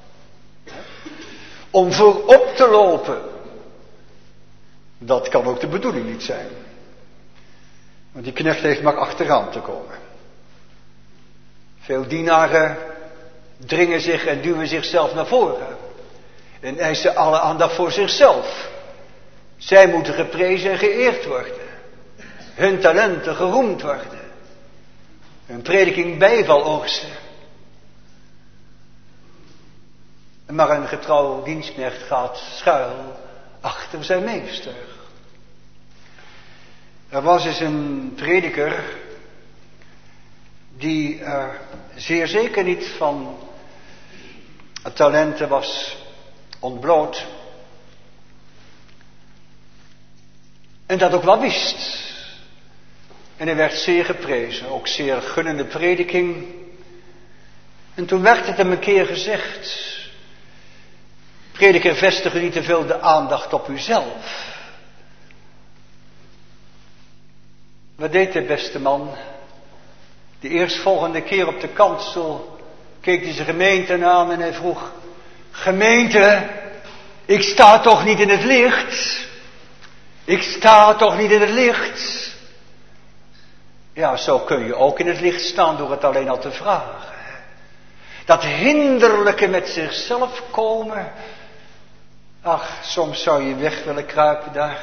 Speaker 2: Om voorop te lopen. Dat kan ook de bedoeling niet zijn. Want die knecht heeft maar achteraan te komen. Veel dienaren dringen zich en duwen zichzelf naar voren. En eisen alle aandacht voor zichzelf. Zij moeten geprezen en geëerd worden. Hun talenten geroemd worden. Hun prediking bijval oogsten. Maar een getrouw dienstknecht gaat schuil achter zijn meester. Er was eens een prediker die zeer zeker niet van talenten was ontbloot. En dat ook wel wist. En hij werd zeer geprezen, ook zeer gunnende prediking. En toen werd het hem een keer gezegd: prediker, vestige niet te veel de aandacht op uzelf. Wat deed de beste man? De eerstvolgende keer op de kansel keek hij zijn gemeente aan en hij vroeg: gemeente, ik sta toch niet in het licht? Ik sta toch niet in het licht? Ja, zo kun je ook in het licht staan door het alleen al te vragen. Dat hinderlijke met zichzelf komen. Ach, soms zou je weg willen kruipen daar.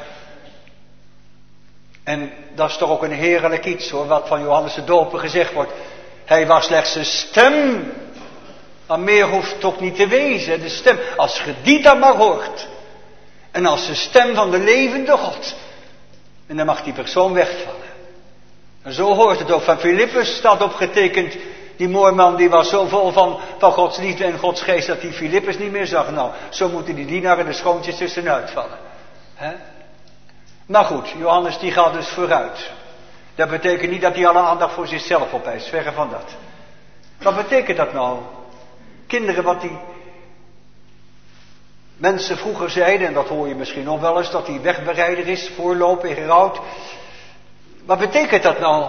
Speaker 2: En dat is toch ook een heerlijk iets hoor, wat van Johannes de Doper gezegd wordt. Hij was slechts een stem. Maar meer hoeft toch niet te wezen. De stem, als je die dan maar hoort. En als de stem van de levende God. En dan mag die persoon wegvallen. En zo hoort het ook van Filippus, staat opgetekend. Die moorman die was zo vol van Gods liefde en Gods geest dat die Filippus niet meer zag. Nou, zo moeten die dienaren de schoontjes tussenuit vallen. Maar goed, Johannes die gaat dus vooruit. Dat betekent niet dat hij alle aandacht voor zichzelf opeist, verre van dat. Wat betekent dat nou? Kinderen, wat die mensen vroeger zeiden, en dat hoor je misschien nog wel eens, dat hij wegbereider is, voorloper, heraut. Wat betekent dat nou?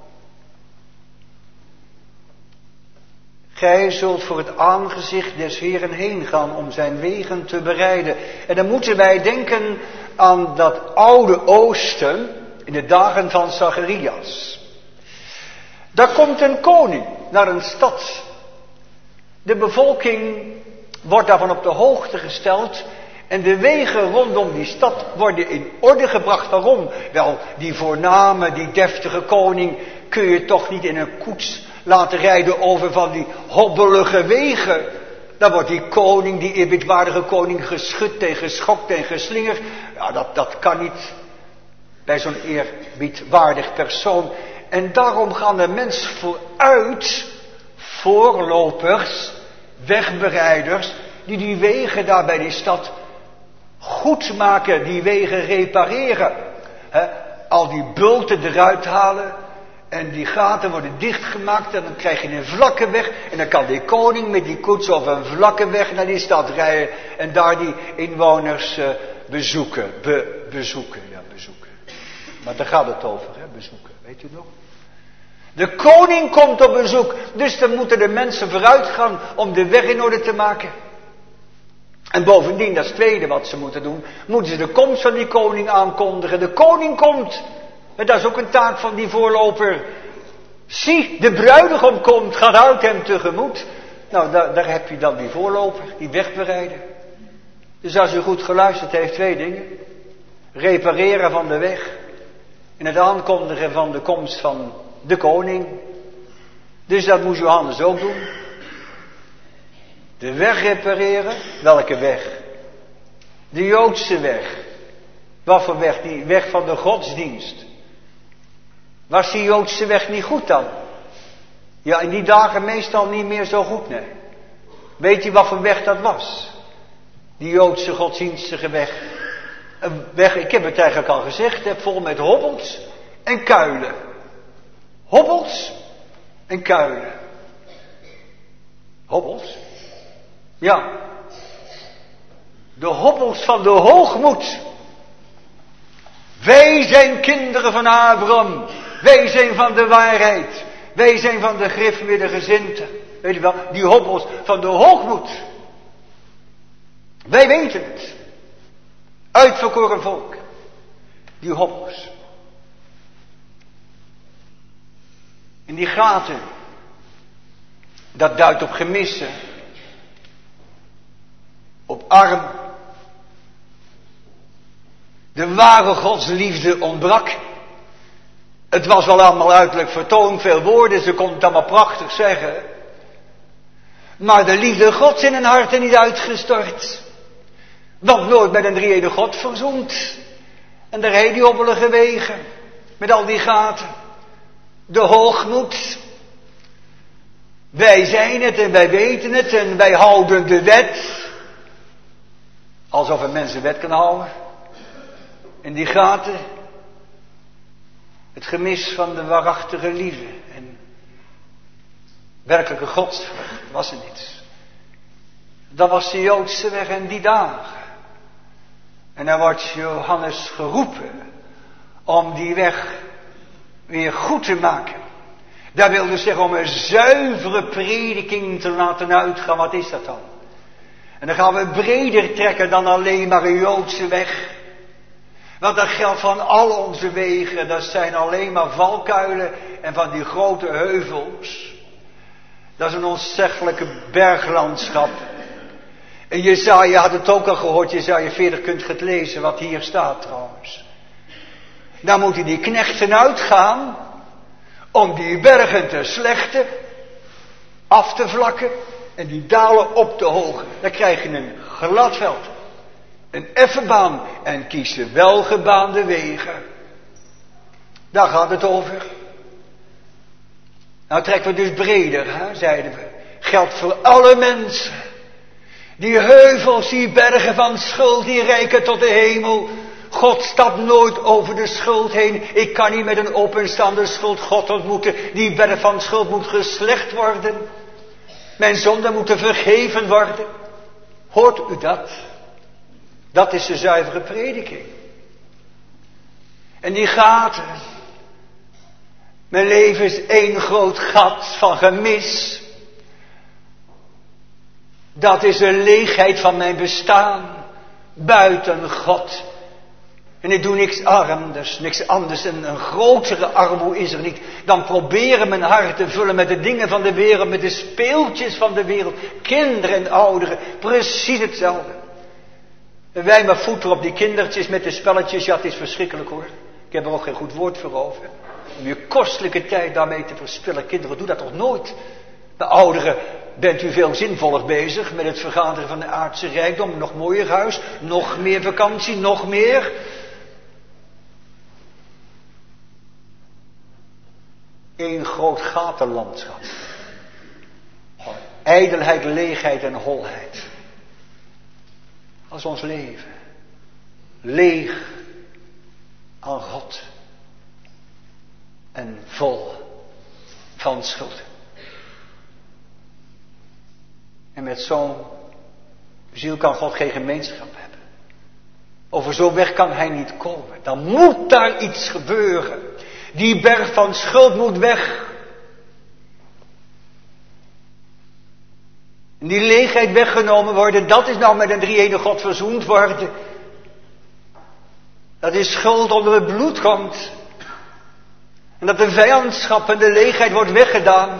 Speaker 2: Gij zult voor het aangezicht des Heeren heen gaan om zijn wegen te bereiden. En dan moeten wij denken aan dat oude oosten in de dagen van Zacharias. Daar komt een koning naar een stad. De bevolking wordt daarvan op de hoogte gesteld. En de wegen rondom die stad worden in orde gebracht. Waarom? Wel, die voorname, die deftige koning kun je toch niet in een koets laten rijden over van die hobbelige wegen. Dan wordt die koning, die eerbiedwaardige koning, geschud en geschokt en geslingerd. Ja, dat kan niet bij zo'n eerbiedwaardig persoon. En daarom gaan de mensen vooruit, voorlopers, wegbereiders, die wegen daar bij die stad goed maken, die wegen repareren. Al die bulten eruit halen en die gaten worden dichtgemaakt en dan krijg je een vlakke weg. En dan kan die koning met die koets over een vlakke weg naar die stad rijden en daar die inwoners bezoeken. Bezoeken. Maar daar gaat het over, bezoeken, weet u nog? De koning komt op bezoek, dus dan moeten de mensen vooruit gaan om de weg in orde te maken. En bovendien, dat is het tweede wat ze moeten doen, moeten ze de komst van die koning aankondigen. De koning komt. En dat is ook een taak van die voorloper. Zie, de bruidegom komt, gaat uit hem tegemoet. Nou, daar heb je dan die voorloper, die wegbereider. Dus als u goed geluisterd heeft, twee dingen. Repareren van de weg. En het aankondigen van de komst van de koning. Dus dat moest Johannes ook doen. De weg repareren. Welke weg? De Joodse weg. Wat voor weg? Die weg van de godsdienst. Was die Joodse weg niet goed dan? Ja, in die dagen meestal niet meer zo goed, nee. Weet je wat voor weg dat was? Die Joodse godsdienstige weg. Een weg, ik heb het eigenlijk al gezegd, vol met hobbels en kuilen. Hobbels en kuilen. Hobbels? Ja. De hobbels van de hoogmoed. Wij zijn kinderen van Abraham. Wij zijn van de waarheid. Wij zijn van de griffmiddelgezindte. Weet je wel, die hobbels van de hoogmoed. Wij weten het. Uitverkoren volk. Die hobbels. En die gaten. Dat duidt op gemissen. Op arm. De ware godsliefde ontbrak. Het was wel allemaal uiterlijk vertoond, veel woorden, ze kon het allemaal prachtig zeggen. Maar de liefde Gods in hun harten niet uitgestort. Want nooit met een drie-enige God verzoend. En daar heen die hobbelige wegen. Met al die gaten. De hoogmoed. Wij zijn het en wij weten het en wij houden de wet. Alsof een mens een wet kan houden. En die gaten. Het gemis van de waarachtige liefde. En werkelijke godsvrucht was er niets. Dat was de Joodse weg in die dagen. En dan wordt Johannes geroepen om die weg weer goed te maken. Dat wil dus zeggen om een zuivere prediking te laten uitgaan. Wat is dat dan? En dan gaan we breder trekken dan alleen maar een Joodse weg. Want dat geldt van al onze wegen. Dat zijn alleen maar valkuilen en van die grote heuvels. Dat is een ontzaglijke berglandschap. En Jesaja had het ook al gehoord. Jesaja 40 kunt je het lezen wat hier staat trouwens. Dan moeten die knechten uitgaan om die bergen te slechten, af te vlakken en die dalen op te hogen. Dan krijg je een glad veld. Een effen baan en kies de welgebaande wegen. Daar gaat het over. Nou trekken we dus breder, zeiden we. Geldt voor alle mensen. Die heuvels, die bergen van schuld, die reiken tot de hemel. God stapt nooit over de schuld heen. Ik kan niet met een openstaande schuld God ontmoeten. Die berg van schuld moet geslecht worden. Mijn zonden moeten vergeven worden. Hoort u dat? Dat is de zuivere prediking. En die gaten. Mijn leven is één groot gat van gemis. Dat is de leegheid van mijn bestaan. Buiten God. En ik doe niks anders. En een grotere armoede is er niet. Dan proberen mijn hart te vullen met de dingen van de wereld. Met de speeltjes van de wereld. Kinderen en ouderen. Precies hetzelfde. En wij maar voeten op die kindertjes met de spelletjes. Ja, het is verschrikkelijk hoor. Ik heb er ook geen goed woord voor over. Om je kostelijke tijd daarmee te verspillen. Kinderen, doe dat toch nooit. De ouderen, bent u veel zinvoller bezig met het vergaderen van de aardse rijkdom. Nog mooier huis, nog meer vakantie, nog meer. Eén groot gatenlandschap. Van ijdelheid, leegheid en holheid. als ons leven. Leeg aan God. En vol van schuld. En met zo'n ziel kan God geen gemeenschap hebben. Over zo'n weg kan hij niet komen. Dan moet daar iets gebeuren. Die berg van schuld moet weg. En die leegheid weggenomen worden, dat is nou met een drie-enige God verzoend worden. Dat die schuld onder het bloed komt. En dat de vijandschap en de leegheid wordt weggedaan.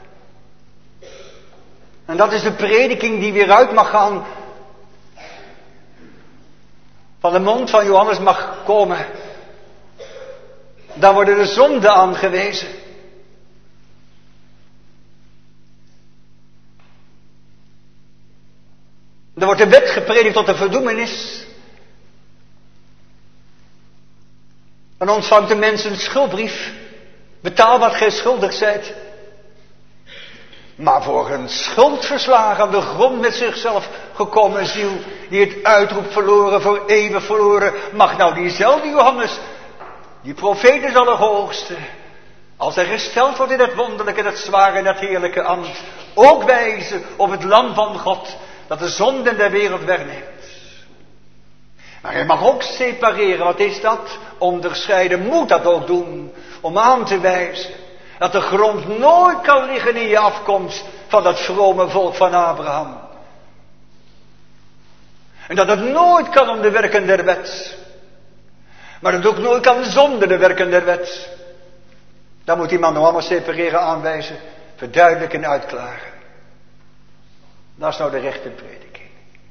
Speaker 2: En dat is de prediking die weer uit mag gaan. Van de mond van Johannes mag komen. Daar worden de zonden aangewezen. Er wordt de wet gepredikt tot de verdoemenis. Dan ontvangt de mens een schuldbrief. Betaal wat gij schuldig zijt. Maar voor een schuldverslagen aan de grond met zichzelf gekomen ziel, die het uitroept verloren, voor eeuwig verloren, mag nou diezelfde Johannes, die profeet is allerhoogste, als hij gesteld wordt in het wonderlijke, dat zware en dat heerlijke ambt, ook wijzen op het lam van God, dat de zonde der wereld wegneemt. Maar hij mag ook separeren, wat is dat? Onderscheiden, moet dat ook doen, om aan te wijzen dat de grond nooit kan liggen in je afkomst van dat vrome volk van Abraham. En dat het nooit kan om de werken der wet. Maar dat het ook nooit kan zonder de werken der wet. Dan moet die man nog allemaal separeren, aanwijzen, verduidelijken en uitklaren. Dat is nou de rechte prediking.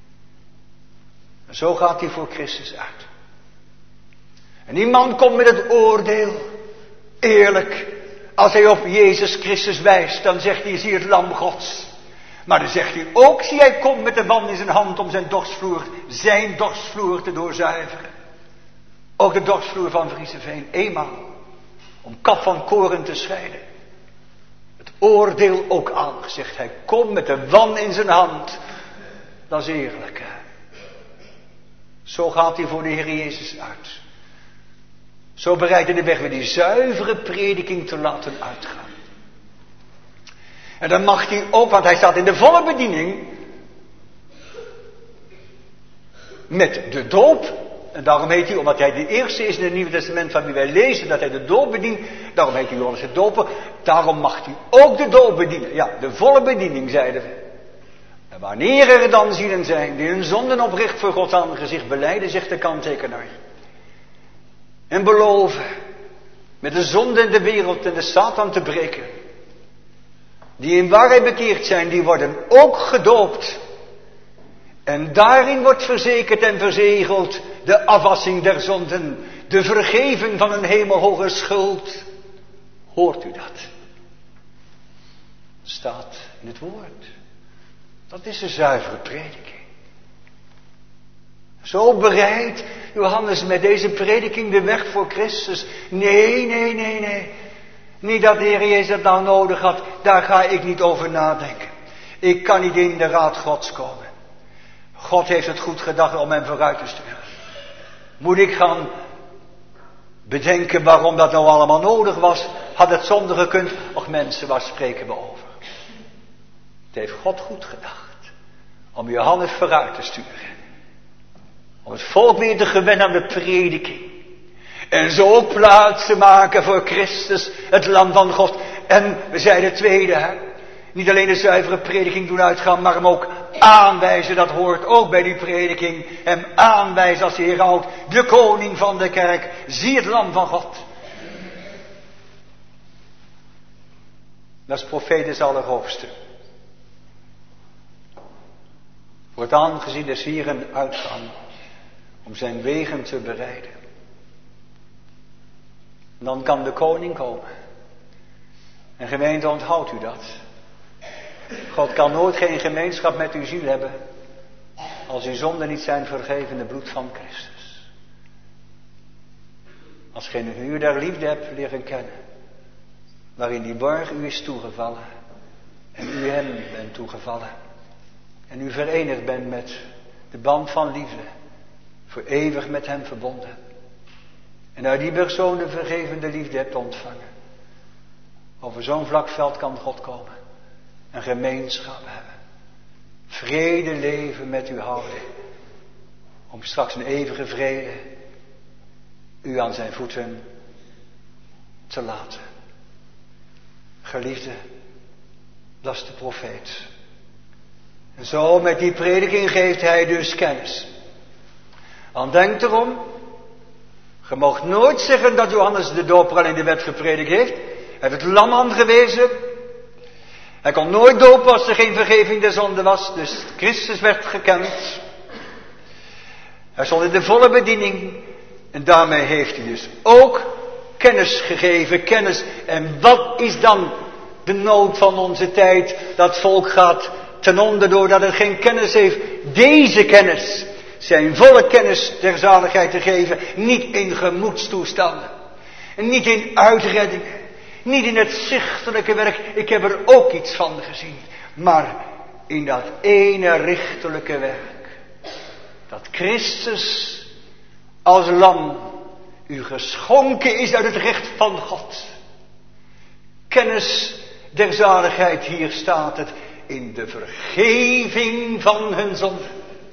Speaker 2: En zo gaat hij voor Christus uit. En die man komt met het oordeel, eerlijk. Als hij op Jezus Christus wijst, dan zegt hij, zie het lam Gods. Maar dan zegt hij ook, zie hij komt met de wand in zijn hand om zijn dorstvloer te doorzuiveren. Ook de dorstvloer van Vriezeveen, eenmaal. Om kaf van koren te scheiden. Het oordeel ook aangezegd, hij komt met de wand in zijn hand. Dat is eerlijk, hè? Zo gaat hij voor de Heer Jezus uit. Zo bereidt hij de weg weer die zuivere prediking te laten uitgaan. En dan mag hij ook, want hij staat in de volle bediening. Met de doop. En daarom heet hij, omdat hij de eerste is in het Nieuwe Testament van wie wij lezen, dat hij de doop bedient. Daarom heet hij Johannes de Doper. Daarom mag hij ook de doop bedienen. Ja, de volle bediening, zeiden we. En wanneer er dan zielen zijn die hun zonden oprecht voor Gods aangezicht belijden, zegt de kanttekenaar. En beloven met de zonde in de wereld en de Satan te breken. Die in waarheid bekeerd zijn, die worden ook gedoopt. En daarin wordt verzekerd en verzegeld de afwassing der zonden. De vergeving van een hemelhoge schuld. Hoort u dat? Staat in het woord. Dat is de zuivere prediking. Zo bereidt Johannes met deze prediking de weg voor Christus. Nee. Niet dat de Heer Jezus dat nou nodig had. Daar ga ik niet over nadenken. Ik kan niet in de raad Gods komen. God heeft het goed gedacht om hem vooruit te sturen. Moet ik gaan bedenken waarom dat nou allemaal nodig was? Had het zonder gekund? Och mensen, waar spreken we over? Het heeft God goed gedacht. Om Johannes vooruit te sturen. Om het volk weer te gewennen aan de prediking. En zo ook plaats te maken voor Christus, het lam van God. En we zeiden het tweede, hè? Niet alleen de zuivere prediking doen uitgaan, maar hem ook aanwijzen. Dat hoort ook bij die prediking. Hem aanwijzen als Heer houdt, de koning van de kerk. Zie het lam van God. Dat is profetisch allerhoogste. Wordt aangezien des Hieren uitgaan om zijn wegen te bereiden. Dan kan de koning komen. En gemeente, onthoudt u dat. God kan nooit geen gemeenschap met uw ziel hebben als uw zonden niet zijn vergeven in het bloed van Christus. Als gij een uur der liefde hebt leren kennen, waarin die borg u is toegevallen en u hem bent toegevallen en u verenigd bent met de band van liefde, voor eeuwig met hem verbonden. En uit die persoon de vergevende liefde hebt ontvangen. Over zo'n vlak veld kan God komen. Een gemeenschap hebben. Vrede leven met u houden. Om straks een eeuwige vrede u aan zijn voeten te laten. Geliefde, dat is de profeet. En zo met die prediking geeft hij dus kennis. Want denk erom, je mag nooit zeggen dat Johannes de Doper alleen de wet gepredikt heeft. Hij heeft het lam aangewezen. Hij kon nooit dopen als er geen vergeving der zonde was. Dus Christus werd gekend. Hij stond in de volle bediening. En daarmee heeft hij dus ook kennis gegeven. Kennis. En wat is dan de nood van onze tijd? Dat volk gaat ten onder doordat het geen kennis heeft. Deze kennis. Zijn volle kennis der zaligheid te geven. Niet in gemoedstoestanden. En niet in uitreddingen. Niet in het zichtelijke werk. Ik heb er ook iets van gezien. Maar in dat ene richtelijke werk. Dat Christus als lam u geschonken is uit het recht van God. Kennis der zaligheid, hier staat het. In de vergeving van hun zonde.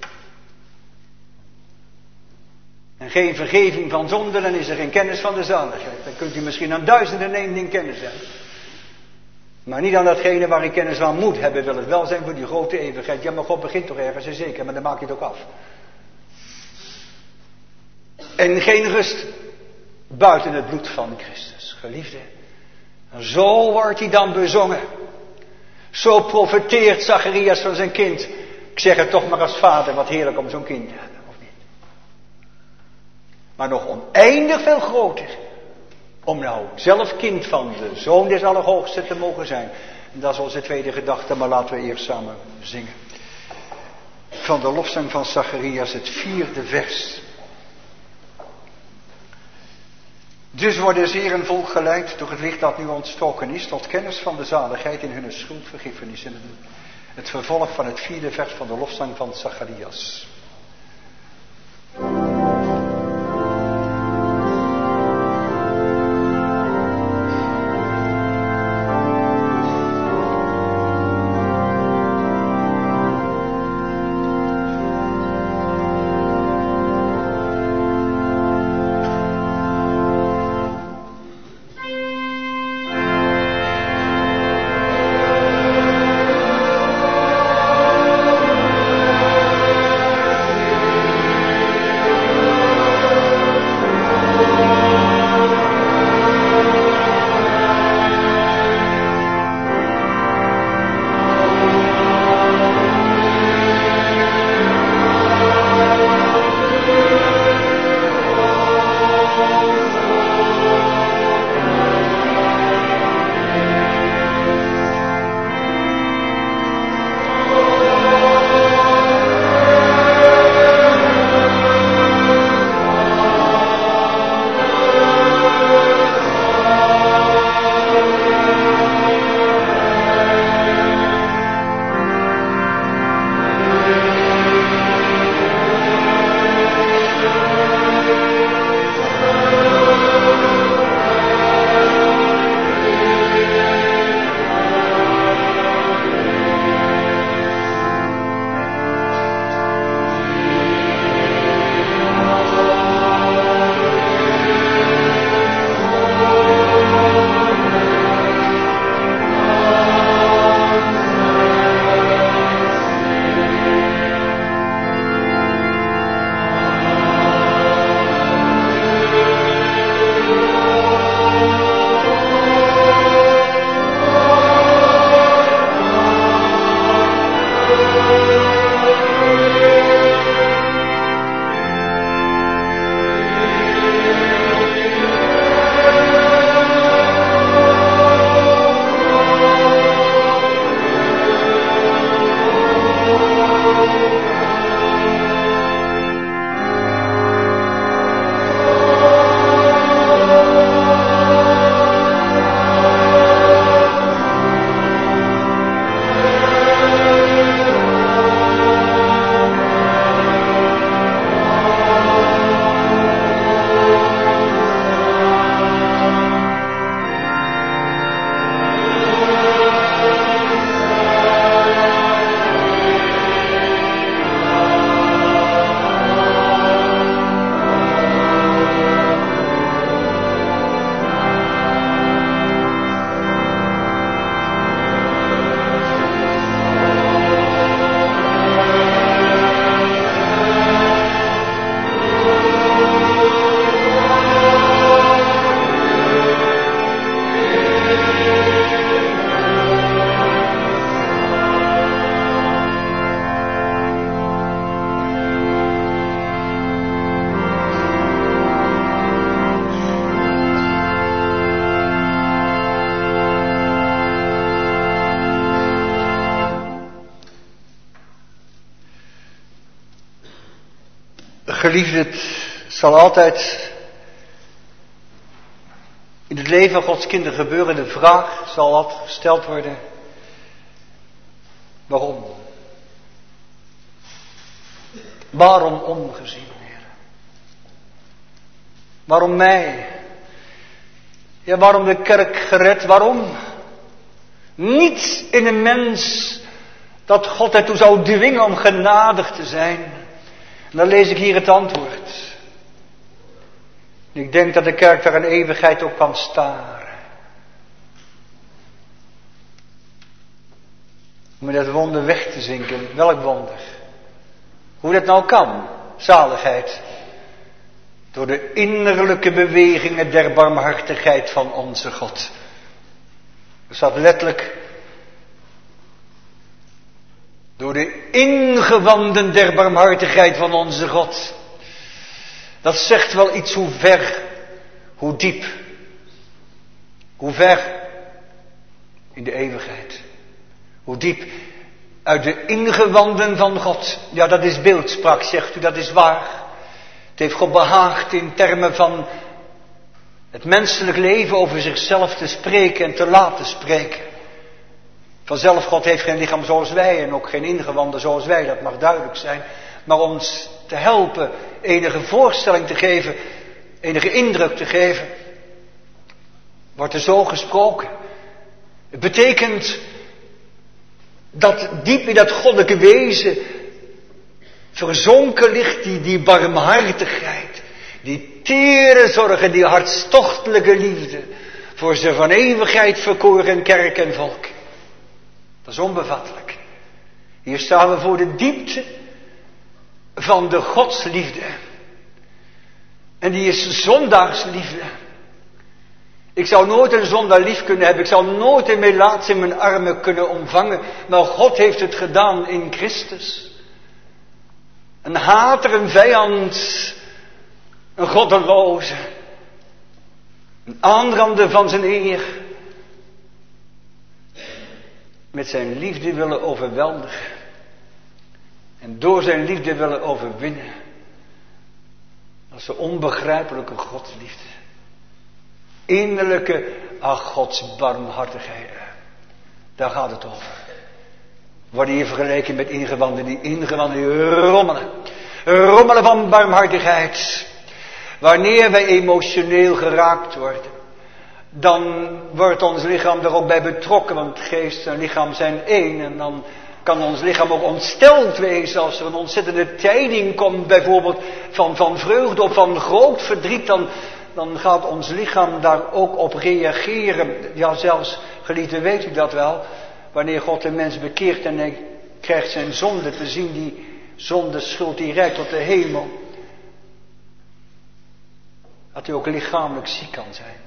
Speaker 2: En geen vergeving van zonde, dan is er geen kennis van de zaligheid. Dan kunt u misschien aan 1001 ding kennis hebben. Maar niet aan datgene waar ik kennis van moet hebben, wil het wel zijn voor die grote eeuwigheid. Ja, maar God begint toch ergens, zeker, maar dan maak je het ook af. En geen rust buiten het bloed van Christus, geliefde. En zo wordt hij dan bezongen. Zo profeteert Zacharias van zijn kind. Ik zeg het toch maar als vader, wat heerlijk om zo'n kind te hebben. Maar nog oneindig veel groter. Om nou zelf kind van de Zoon des Allerhoogsten te mogen zijn. En dat is onze tweede gedachte, maar laten we eerst samen zingen. Van de lofzang van Zacharias, het 4e vers. Dus worden zeer een volk geleid door het licht dat nu ontstoken is, tot kennis van de zaligheid in hun schuldvergiffenis. En het vervolg van het 4e vers van de lofzang van Zacharias. Geliefde, het zal altijd in het leven van Gods kinderen gebeuren. De vraag zal altijd gesteld worden: waarom? Waarom omgezien, Heer? Waarom mij? Ja, waarom de kerk gered? Waarom? Niet in een mens dat God ertoe zou dwingen om genadig te zijn. En dan lees ik hier het antwoord. Ik denk dat de kerk daar een eeuwigheid op kan staren. Om in dat wonder weg te zinken. Welk wonder? Hoe dat nou kan, zaligheid. Door de innerlijke bewegingen der barmhartigheid van onze God. Er staat letterlijk: door de ingewanden der barmhartigheid van onze God. Dat zegt wel iets hoe ver, hoe diep, hoe ver in de eeuwigheid. Hoe diep uit de ingewanden van God. Ja, dat is beeldspraak, zegt u, dat is waar. Het heeft God behaagd in termen van het menselijk leven over zichzelf te spreken en te laten spreken. Vanzelf, God heeft geen lichaam zoals wij en ook geen ingewanden zoals wij, dat mag duidelijk zijn. Maar ons te helpen, enige voorstelling te geven, enige indruk te geven, wordt er zo gesproken. Het betekent dat diep in dat goddelijke wezen verzonken ligt die barmhartigheid, die tere zorg en die hartstochtelijke liefde voor zijn van eeuwigheid verkoren kerk en volk. Dat is onbevattelijk. Hier staan we voor de diepte van de godsliefde. En die is zondaarsliefde. Ik zou nooit een zondaar lief kunnen hebben. Ik zou nooit een melaats in mijn armen kunnen omvangen. Maar God heeft het gedaan in Christus. Een hater, een vijand, een goddeloze. Een aanrander van zijn eer. Met zijn liefde willen overweldigen. En door zijn liefde willen overwinnen. Dat is de onbegrijpelijke godsliefde. Innerlijke, Gods barmhartigheid. Daar gaat het over. Worden hier vergeleken met ingewanden. Die ingewanden die rommelen. Rommelen van barmhartigheid. Wanneer wij emotioneel geraakt worden, dan wordt ons lichaam er ook bij betrokken. Want geest en lichaam zijn één. En dan kan ons lichaam ook ontsteld wezen als er een ontzettende tijding komt. Bijvoorbeeld van vreugde of van groot verdriet. Dan gaat ons lichaam daar ook op reageren. Ja, zelfs, geliefden, weet u dat wel. Wanneer God een mens bekeert en hij krijgt zijn zonde te zien. Die zonde schuld die reikt tot de hemel. Dat hij ook lichamelijk ziek kan zijn.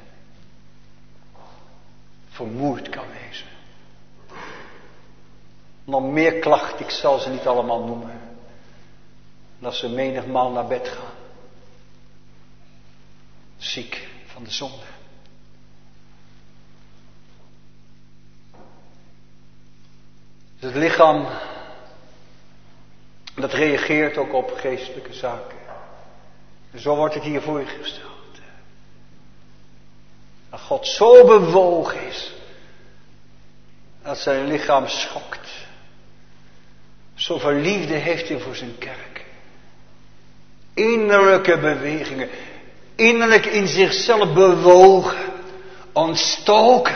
Speaker 2: Vermoeid kan wezen. Nog meer klachten, ik zal ze niet allemaal noemen. Dat ze menigmaal naar bed gaan. Ziek van de zonde. Dus het lichaam, dat reageert ook op geestelijke zaken. Zo wordt het hier voorgesteld. Dat God zo bewogen is, dat zijn lichaam schokt. Zoveel liefde heeft hij voor zijn kerk. Innerlijke bewegingen. Innerlijk in zichzelf bewogen. Ontstoken.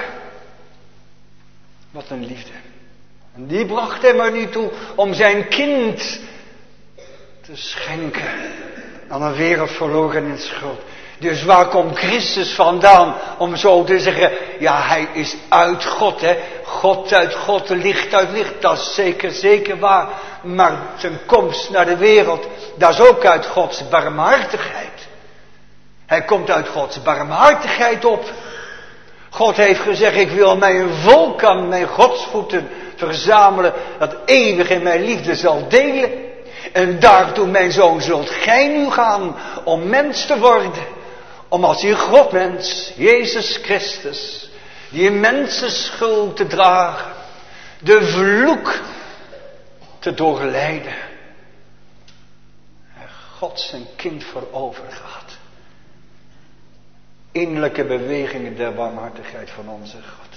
Speaker 2: Wat een liefde. En die bracht hem er niet toe om zijn kind te schenken aan een wereld verloren in schuld. Dus waar komt Christus vandaan om zo te zeggen, ja, hij is uit God, hè. God uit God, licht uit licht, dat is zeker waar. Maar zijn komst naar de wereld, dat is ook uit Gods barmhartigheid. Hij komt uit Gods barmhartigheid op. God heeft gezegd, ik wil mijn volk aan mijn godsvoeten verzamelen, dat eeuwig in mijn liefde zal delen. En daartoe, mijn zoon, zult gij nu gaan om mens te worden. Om als die Godmens, Jezus Christus, die een mensenschuld te dragen, de vloek te doorlijden. God zijn kind veroverd gaat. Innerlijke bewegingen der barmhartigheid van onze God.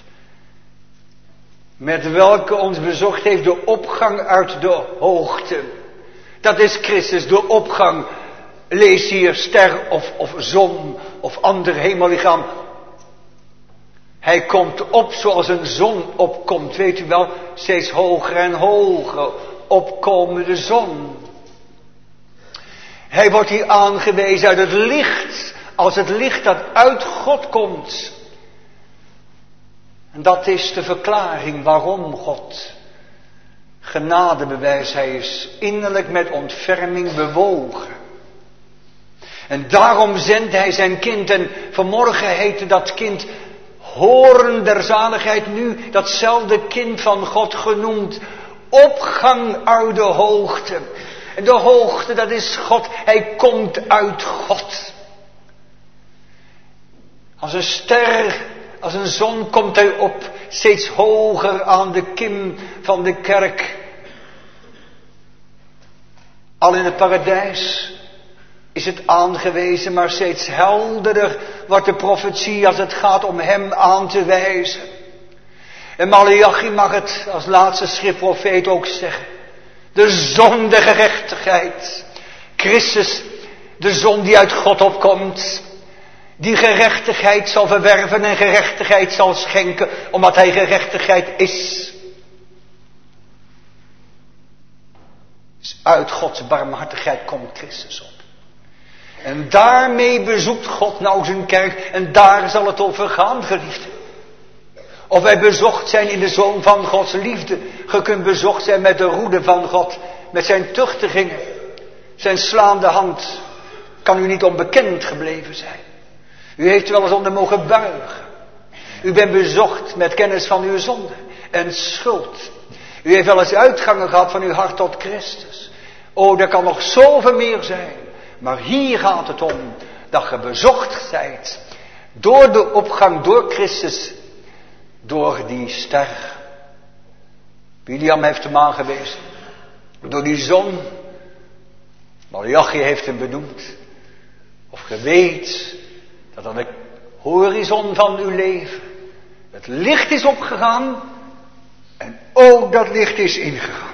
Speaker 2: Met welke ons bezocht heeft de opgang uit de hoogte. Dat is Christus, de opgang. Lees hier ster of zon of ander hemellichaam. Hij komt op zoals een zon opkomt, weet u wel, steeds hoger en hoger opkomende zon. Hij wordt hier aangewezen uit het licht, als het licht dat uit God komt. En dat is de verklaring waarom God genade bewijst. Hij is innerlijk met ontferming bewogen. En daarom zendt hij zijn kind. En vanmorgen heette dat kind horen der zaligheid, nu datzelfde kind van God genoemd. Opgang uit de hoogte. En de hoogte, dat is God. Hij komt uit God. Als een ster, als een zon komt hij op. Steeds hoger aan de kim van de kerk. Al in het paradijs is het aangewezen, maar steeds helderder wordt de profetie als het gaat om hem aan te wijzen. En Maleachi mag het als laatste schriftprofeet ook zeggen. De zon der gerechtigheid. Christus, de zon die uit God opkomt. Die gerechtigheid zal verwerven en gerechtigheid zal schenken, omdat hij gerechtigheid is. Dus uit Gods barmhartigheid komt Christus op. En daarmee bezoekt God nou zijn kerk. En daar zal het over gaan, geliefden. Of wij bezocht zijn in de zoon van Gods liefde. Je kunt bezocht zijn met de roede van God. Met zijn tuchtigingen. Zijn slaande hand. Kan u niet onbekend gebleven zijn. U heeft wel eens onder mogen buigen. U bent bezocht met kennis van uw zonde en schuld. U heeft wel eens uitgangen gehad van uw hart tot Christus. Oh, er kan nog zoveel meer zijn. Maar hier gaat het om dat je bezocht zijt. Door de opgang, door Christus. Door die ster. Biliam heeft hem aangewezen. Door die zon. Maleachi heeft hem benoemd. Of je weet dat aan de horizon van uw leven het licht is opgegaan. En ook dat licht is ingegaan.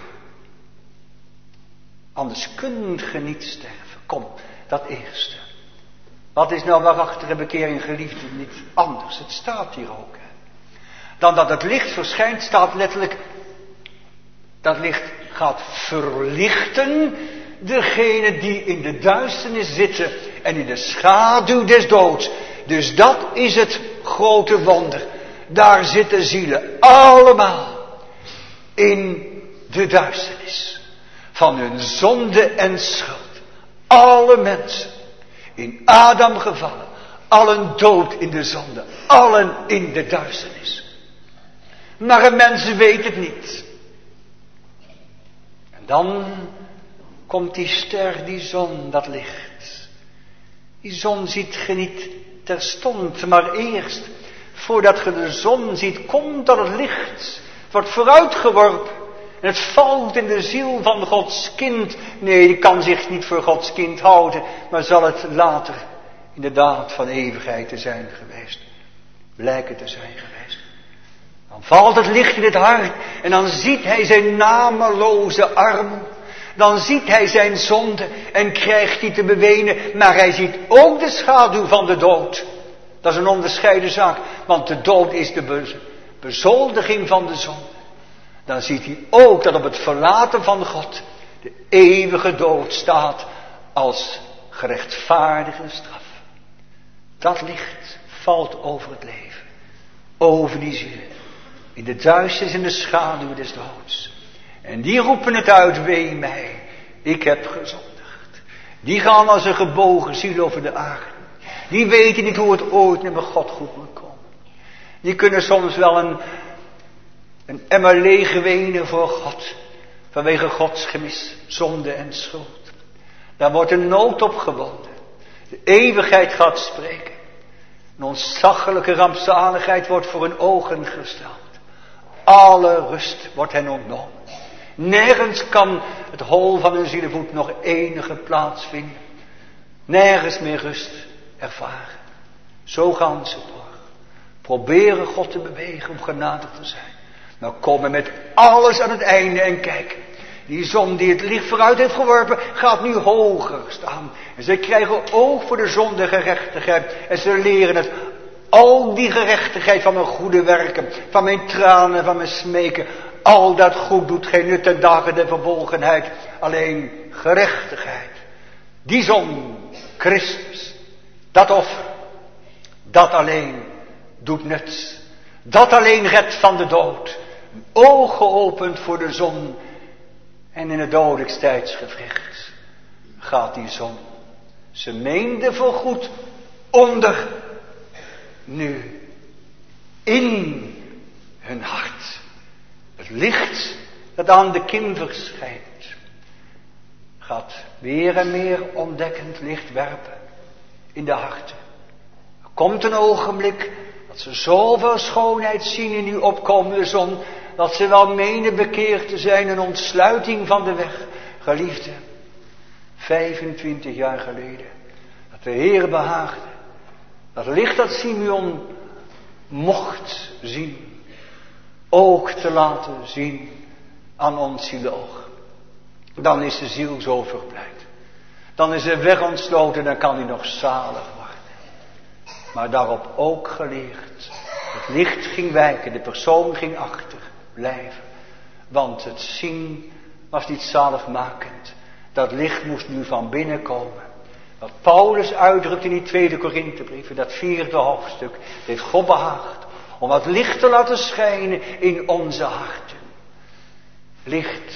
Speaker 2: Anders kunt je niet sterven. Kom, dat eerste. Wat is nou waarachtige bekering, geliefde? Niet anders. Het staat hier ook. Hè. Dan dat het licht verschijnt, staat letterlijk. Dat licht gaat verlichten degene die in de duisternis zitten en in de schaduw des doods. Dus dat is het grote wonder. Daar zitten zielen allemaal in de duisternis van hun zonde en schuld. Alle mensen in Adam gevallen, allen dood in de zonde, allen in de duisternis. Maar een mens weet het niet. En dan komt die ster, die zon, dat licht. Die zon ziet je niet terstond, maar eerst, voordat je de zon ziet, komt dat het licht. Het wordt vooruitgeworpen. En het valt in de ziel van Gods kind. Nee, die kan zich niet voor Gods kind houden. Maar zal het later inderdaad van eeuwigheid te zijn geweest. Blijken te zijn geweest. Dan valt het licht in het hart. En dan ziet hij zijn nameloze arm. Dan ziet hij zijn zonde. En krijgt hij te bewenen. Maar hij ziet ook de schaduw van de dood. Dat is een onderscheiden zaak. Want de dood is de bezoldiging van de zonde. Dan ziet hij ook dat op het verlaten van God de eeuwige dood staat als gerechtvaardigde straf. Dat licht valt over het leven, over die zielen, in de duisternis en de schaduw des doods. En die roepen het uit, wee mij, ik heb gezondigd. Die gaan als een gebogen ziel over de aarde. Die weten niet hoe het ooit met God goed moet komen. Die kunnen soms wel een emmer leeg wenen voor God. Vanwege Gods gemis, zonde en schuld. Daar wordt een nood op gebonden. De eeuwigheid gaat spreken. Een ontzaglijke rampzaligheid wordt voor hun ogen gesteld. Alle rust wordt hen ontnomen. Nergens kan het hol van hun zielevoet nog enige plaats vinden. Nergens meer rust ervaren. Zo gaan ze door. Proberen God te bewegen om genadig te zijn. Maar komen met alles aan het einde en kijk. Die zon die het licht vooruit heeft geworpen, gaat nu hoger staan. En ze krijgen oog voor de zonde gerechtigheid. En ze leren het. Al die gerechtigheid van mijn goede werken, van mijn tranen, van mijn smeken. Al dat goed doet geen nut ten dagen der verbolgenheid. Alleen gerechtigheid. Die zon, Christus, dat offer, dat alleen doet nut. Dat alleen redt van de dood. Oog geopend voor de zon. En in het dodelijks tijdsgevricht gaat die zon. Ze meende voorgoed onder. Nu in hun hart. Het licht dat aan de kin verschijnt. Gaat meer en meer ontdekkend licht werpen in de harten. Er komt een ogenblik dat ze zoveel schoonheid zien in die opkomende zon. Dat ze wel menen bekeerd te zijn, een ontsluiting van de weg. Geliefde, 25 jaar geleden, dat de Heer behaagde. Dat licht dat Simeon mocht zien, ook te laten zien aan ons zieloog. Dan is de ziel zo verblijd. Dan is de weg ontsloten, dan kan hij nog zalig worden. Maar daarop ook geleerd. Het licht ging wijken, de persoon ging achterblijven. Want het zien was niet zaligmakend. Dat licht moest nu van binnen komen. Wat Paulus uitdrukt in die 2 Korinthebrief, in dat 4e hoofdstuk, heeft God behaagd om wat licht te laten schijnen in onze harten. Licht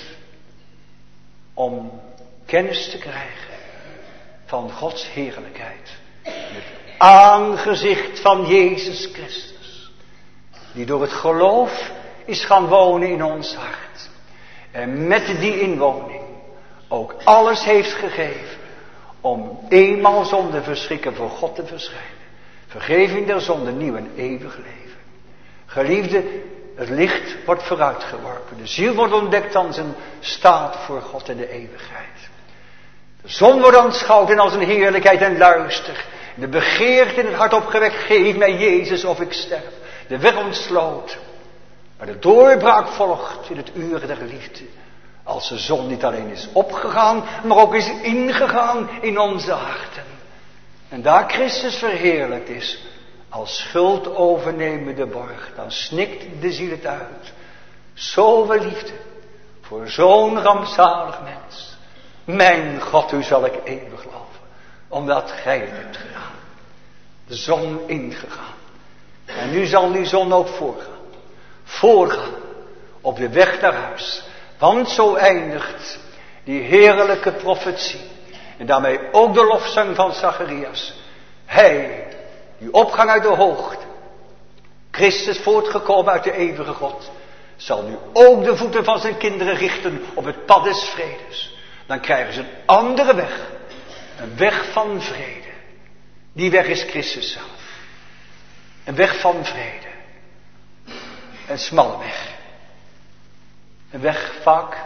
Speaker 2: om kennis te krijgen van Gods heerlijkheid. Het aangezicht van Jezus Christus, die door het geloof is gaan wonen in ons hart. En met die inwoning ook alles heeft gegeven om eenmaal zonder verschrikken voor God te verschijnen. Vergeving der zonde, nieuw en eeuwig leven. Geliefde, het licht wordt vooruitgeworpen. De ziel wordt ontdekt aan zijn staat voor God en de eeuwigheid. De zon wordt aanschouwd en als een heerlijkheid en luister. De begeerte in het hart opgewekt, geef mij Jezus of ik sterf. De weg ontsloten. Maar de doorbraak volgt in het uur der liefde. Als de zon niet alleen is opgegaan, maar ook is ingegaan in onze harten. En daar Christus verheerlijkt is, als schuld overnemende borg, dan snikt de ziel het uit. Zoveel liefde voor zo'n rampzalig mens. Mijn God, u zal ik eeuwig loven, omdat gij het hebt gedaan. De zon ingegaan. En nu zal die zon ook voorgaan. Voorgaan op de weg naar huis. Want zo eindigt die heerlijke profetie. En daarmee ook de lofzang van Zacharias. Hij, die opgang uit de hoogte. Christus voortgekomen uit de eeuwige God. Zal nu ook de voeten van zijn kinderen richten op het pad des vredes. Dan krijgen ze een andere weg. Een weg van vrede. Die weg is Christus zelf. Een weg van vrede. Een smalle weg. Een weg vaak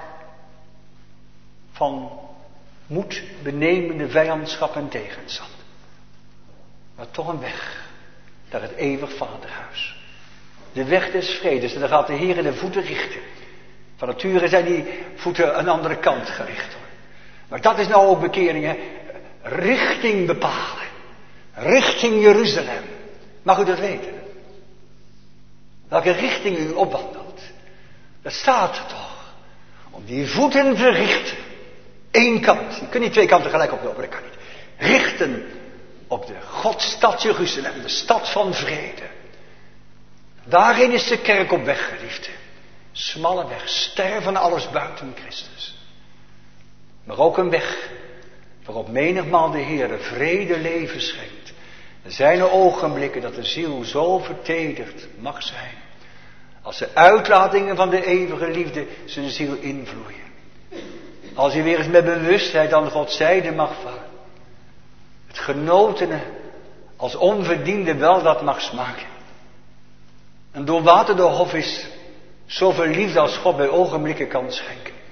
Speaker 2: van moed benemende vijandschap en tegenstand. Maar toch een weg naar het eeuwig vaderhuis. De weg des vredes. En dan gaat de Heer de voeten richten. Van nature zijn die voeten een andere kant gericht. Hoor. Maar dat is nou ook bekering. Hè? Richting bepalen. Richting Jeruzalem. Mag u dat weten? Welke richting u opwandelt. Dat staat er toch. Om die voeten te richten. Eén kant. Je kunt niet 2 kanten gelijk oplopen. Dat kan niet. Richten op de Godstad Jeruzalem. De stad van vrede. Daarin is de kerk op weg, geliefde. Smalle weg. Sterven alles buiten Christus. Maar ook een weg. Waarop menigmaal de Heer de vrede leven schenkt. Er zijn ogenblikken dat de ziel zo vertederd mag zijn. Als de uitlatingen van de eeuwige liefde zijn ziel invloeien. Als hij weer eens met bewustheid aan Gods zijde mag vallen. Het genotene als onverdiende weldaad mag smaken. Een doorwaterde hof is zoveel liefde als God bij ogenblikken kan schenken.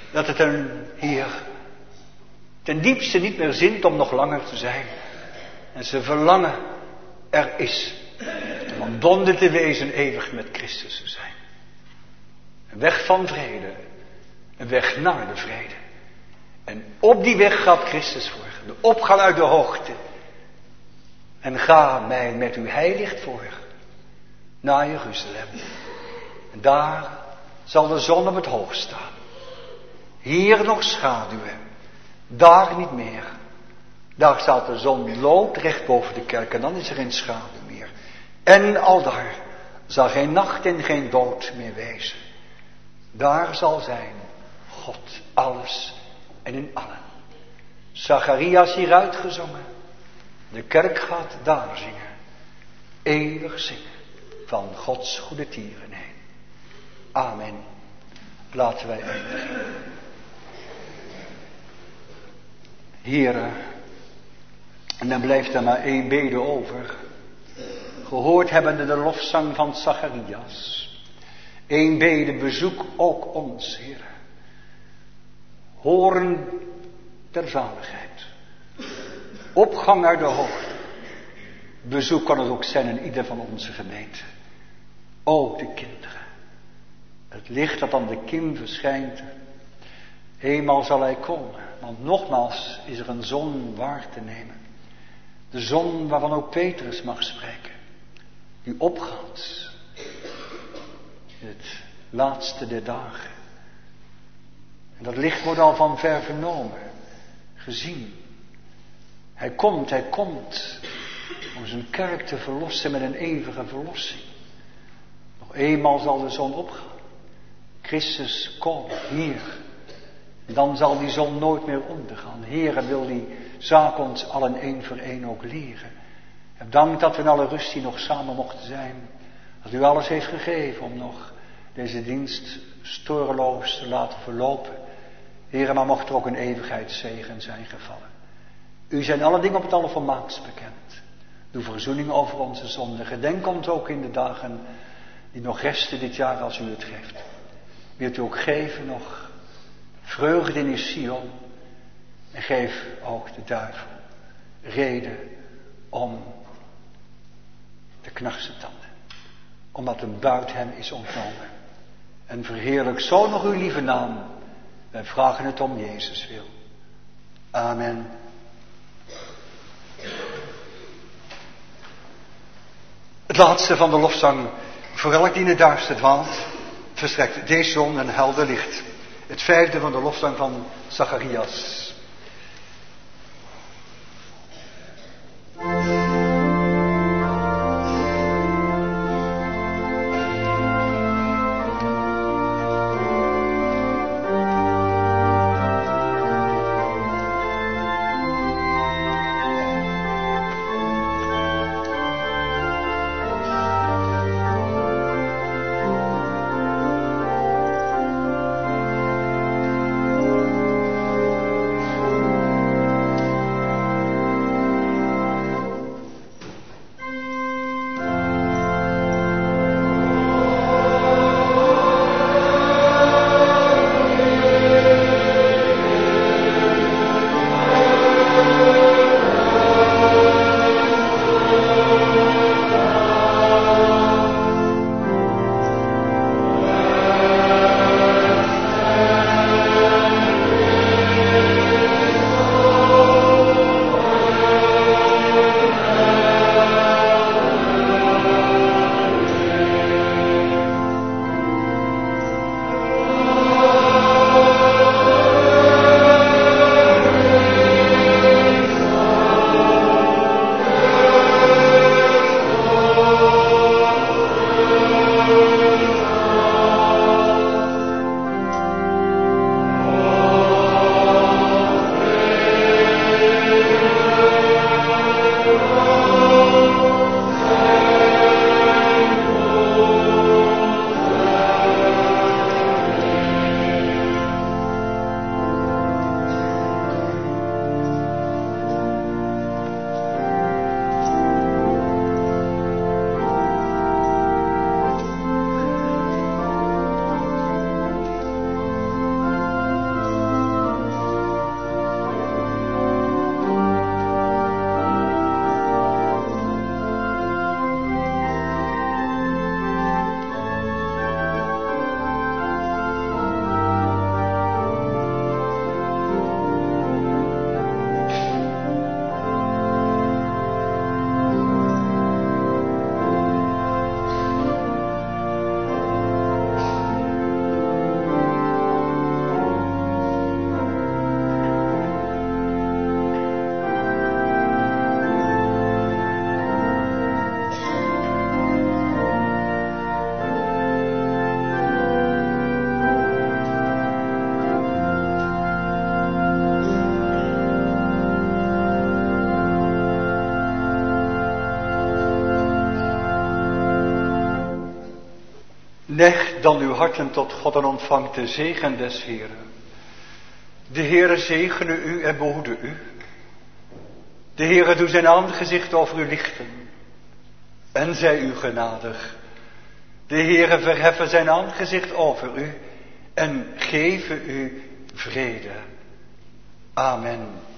Speaker 2: Dat het hen, Heer, ten diepste niet meer zint om nog langer te zijn. En ze verlangen er is om verbonden te wezen eeuwig met Christus te zijn. Een weg van vrede. Een weg naar de vrede. En op die weg gaat Christus voor. De opgang uit de hoogte. En ga mij met uw heilicht voor. Naar Jeruzalem. En daar zal de zon op het hoogst staan. Hier nog schaduwen. Daar niet meer. Daar staat de zon loodrecht boven de kerk. En dan is er geen schaduw meer. En aldaar zal geen nacht en geen dood meer wezen. Daar zal zijn God alles en in allen. Zacharias hier uitgezongen. De kerk gaat daar zingen. Eeuwig zingen van Gods goede tieren heen. Amen. Laten wij eindigen. Heren, en dan blijft er maar één bede over. Gehoord hebbende de lofzang van Zacharias. Eén bede, bezoek ook ons, Heer. Horen der zaligheid. Opgang uit de hoogte. Bezoek kan het ook zijn in ieder van onze gemeenten. O, de kinderen. Het licht dat aan de kiem verschijnt. Eenmaal zal hij komen. Want nogmaals is er een zon waar te nemen. De zon waarvan ook Petrus mag spreken. Die opgaat. In het laatste der dagen. En dat licht wordt al van ver vernomen. Gezien. Hij komt om zijn kerk te verlossen met een eeuwige verlossing. Nog eenmaal zal de zon opgaan. Christus komt hier. En dan zal die zon nooit meer ondergaan. Heere, wil die zaak ons allen één voor één ook leren. En dank dat we in alle rust hier nog samen mochten zijn. Dat u alles heeft gegeven om nog deze dienst storeloos te laten verlopen. Heere, maar mocht er ook een eeuwigheidszegen zijn gevallen. U zijn alle dingen op het allervolmaakst bekend. Doe verzoening over onze zonden. Gedenk ons ook in de dagen die nog resten dit jaar als u het geeft. Wilt u ook geven nog vreugde in Sion. En geef ook de duivel reden om te knarsen tanden. Omdat een buit hem is ontnomen. En verheerlijk zo nog uw lieve naam. Wij vragen het om Jezus wil. Amen. Het laatste van de lofzang, voor elk die in het duister dwaalt, verstrekt deze zon een helder licht. Het vijfde van de lofzang van Zacharias. Neigt dan uw harten tot God en ontvangt de zegen des Heeren. De Heere zegene u en behoede u. De Heere doet zijn aangezicht over u lichten en zij u genadig. De Heere verheffen zijn aangezicht over u en geven u vrede. Amen.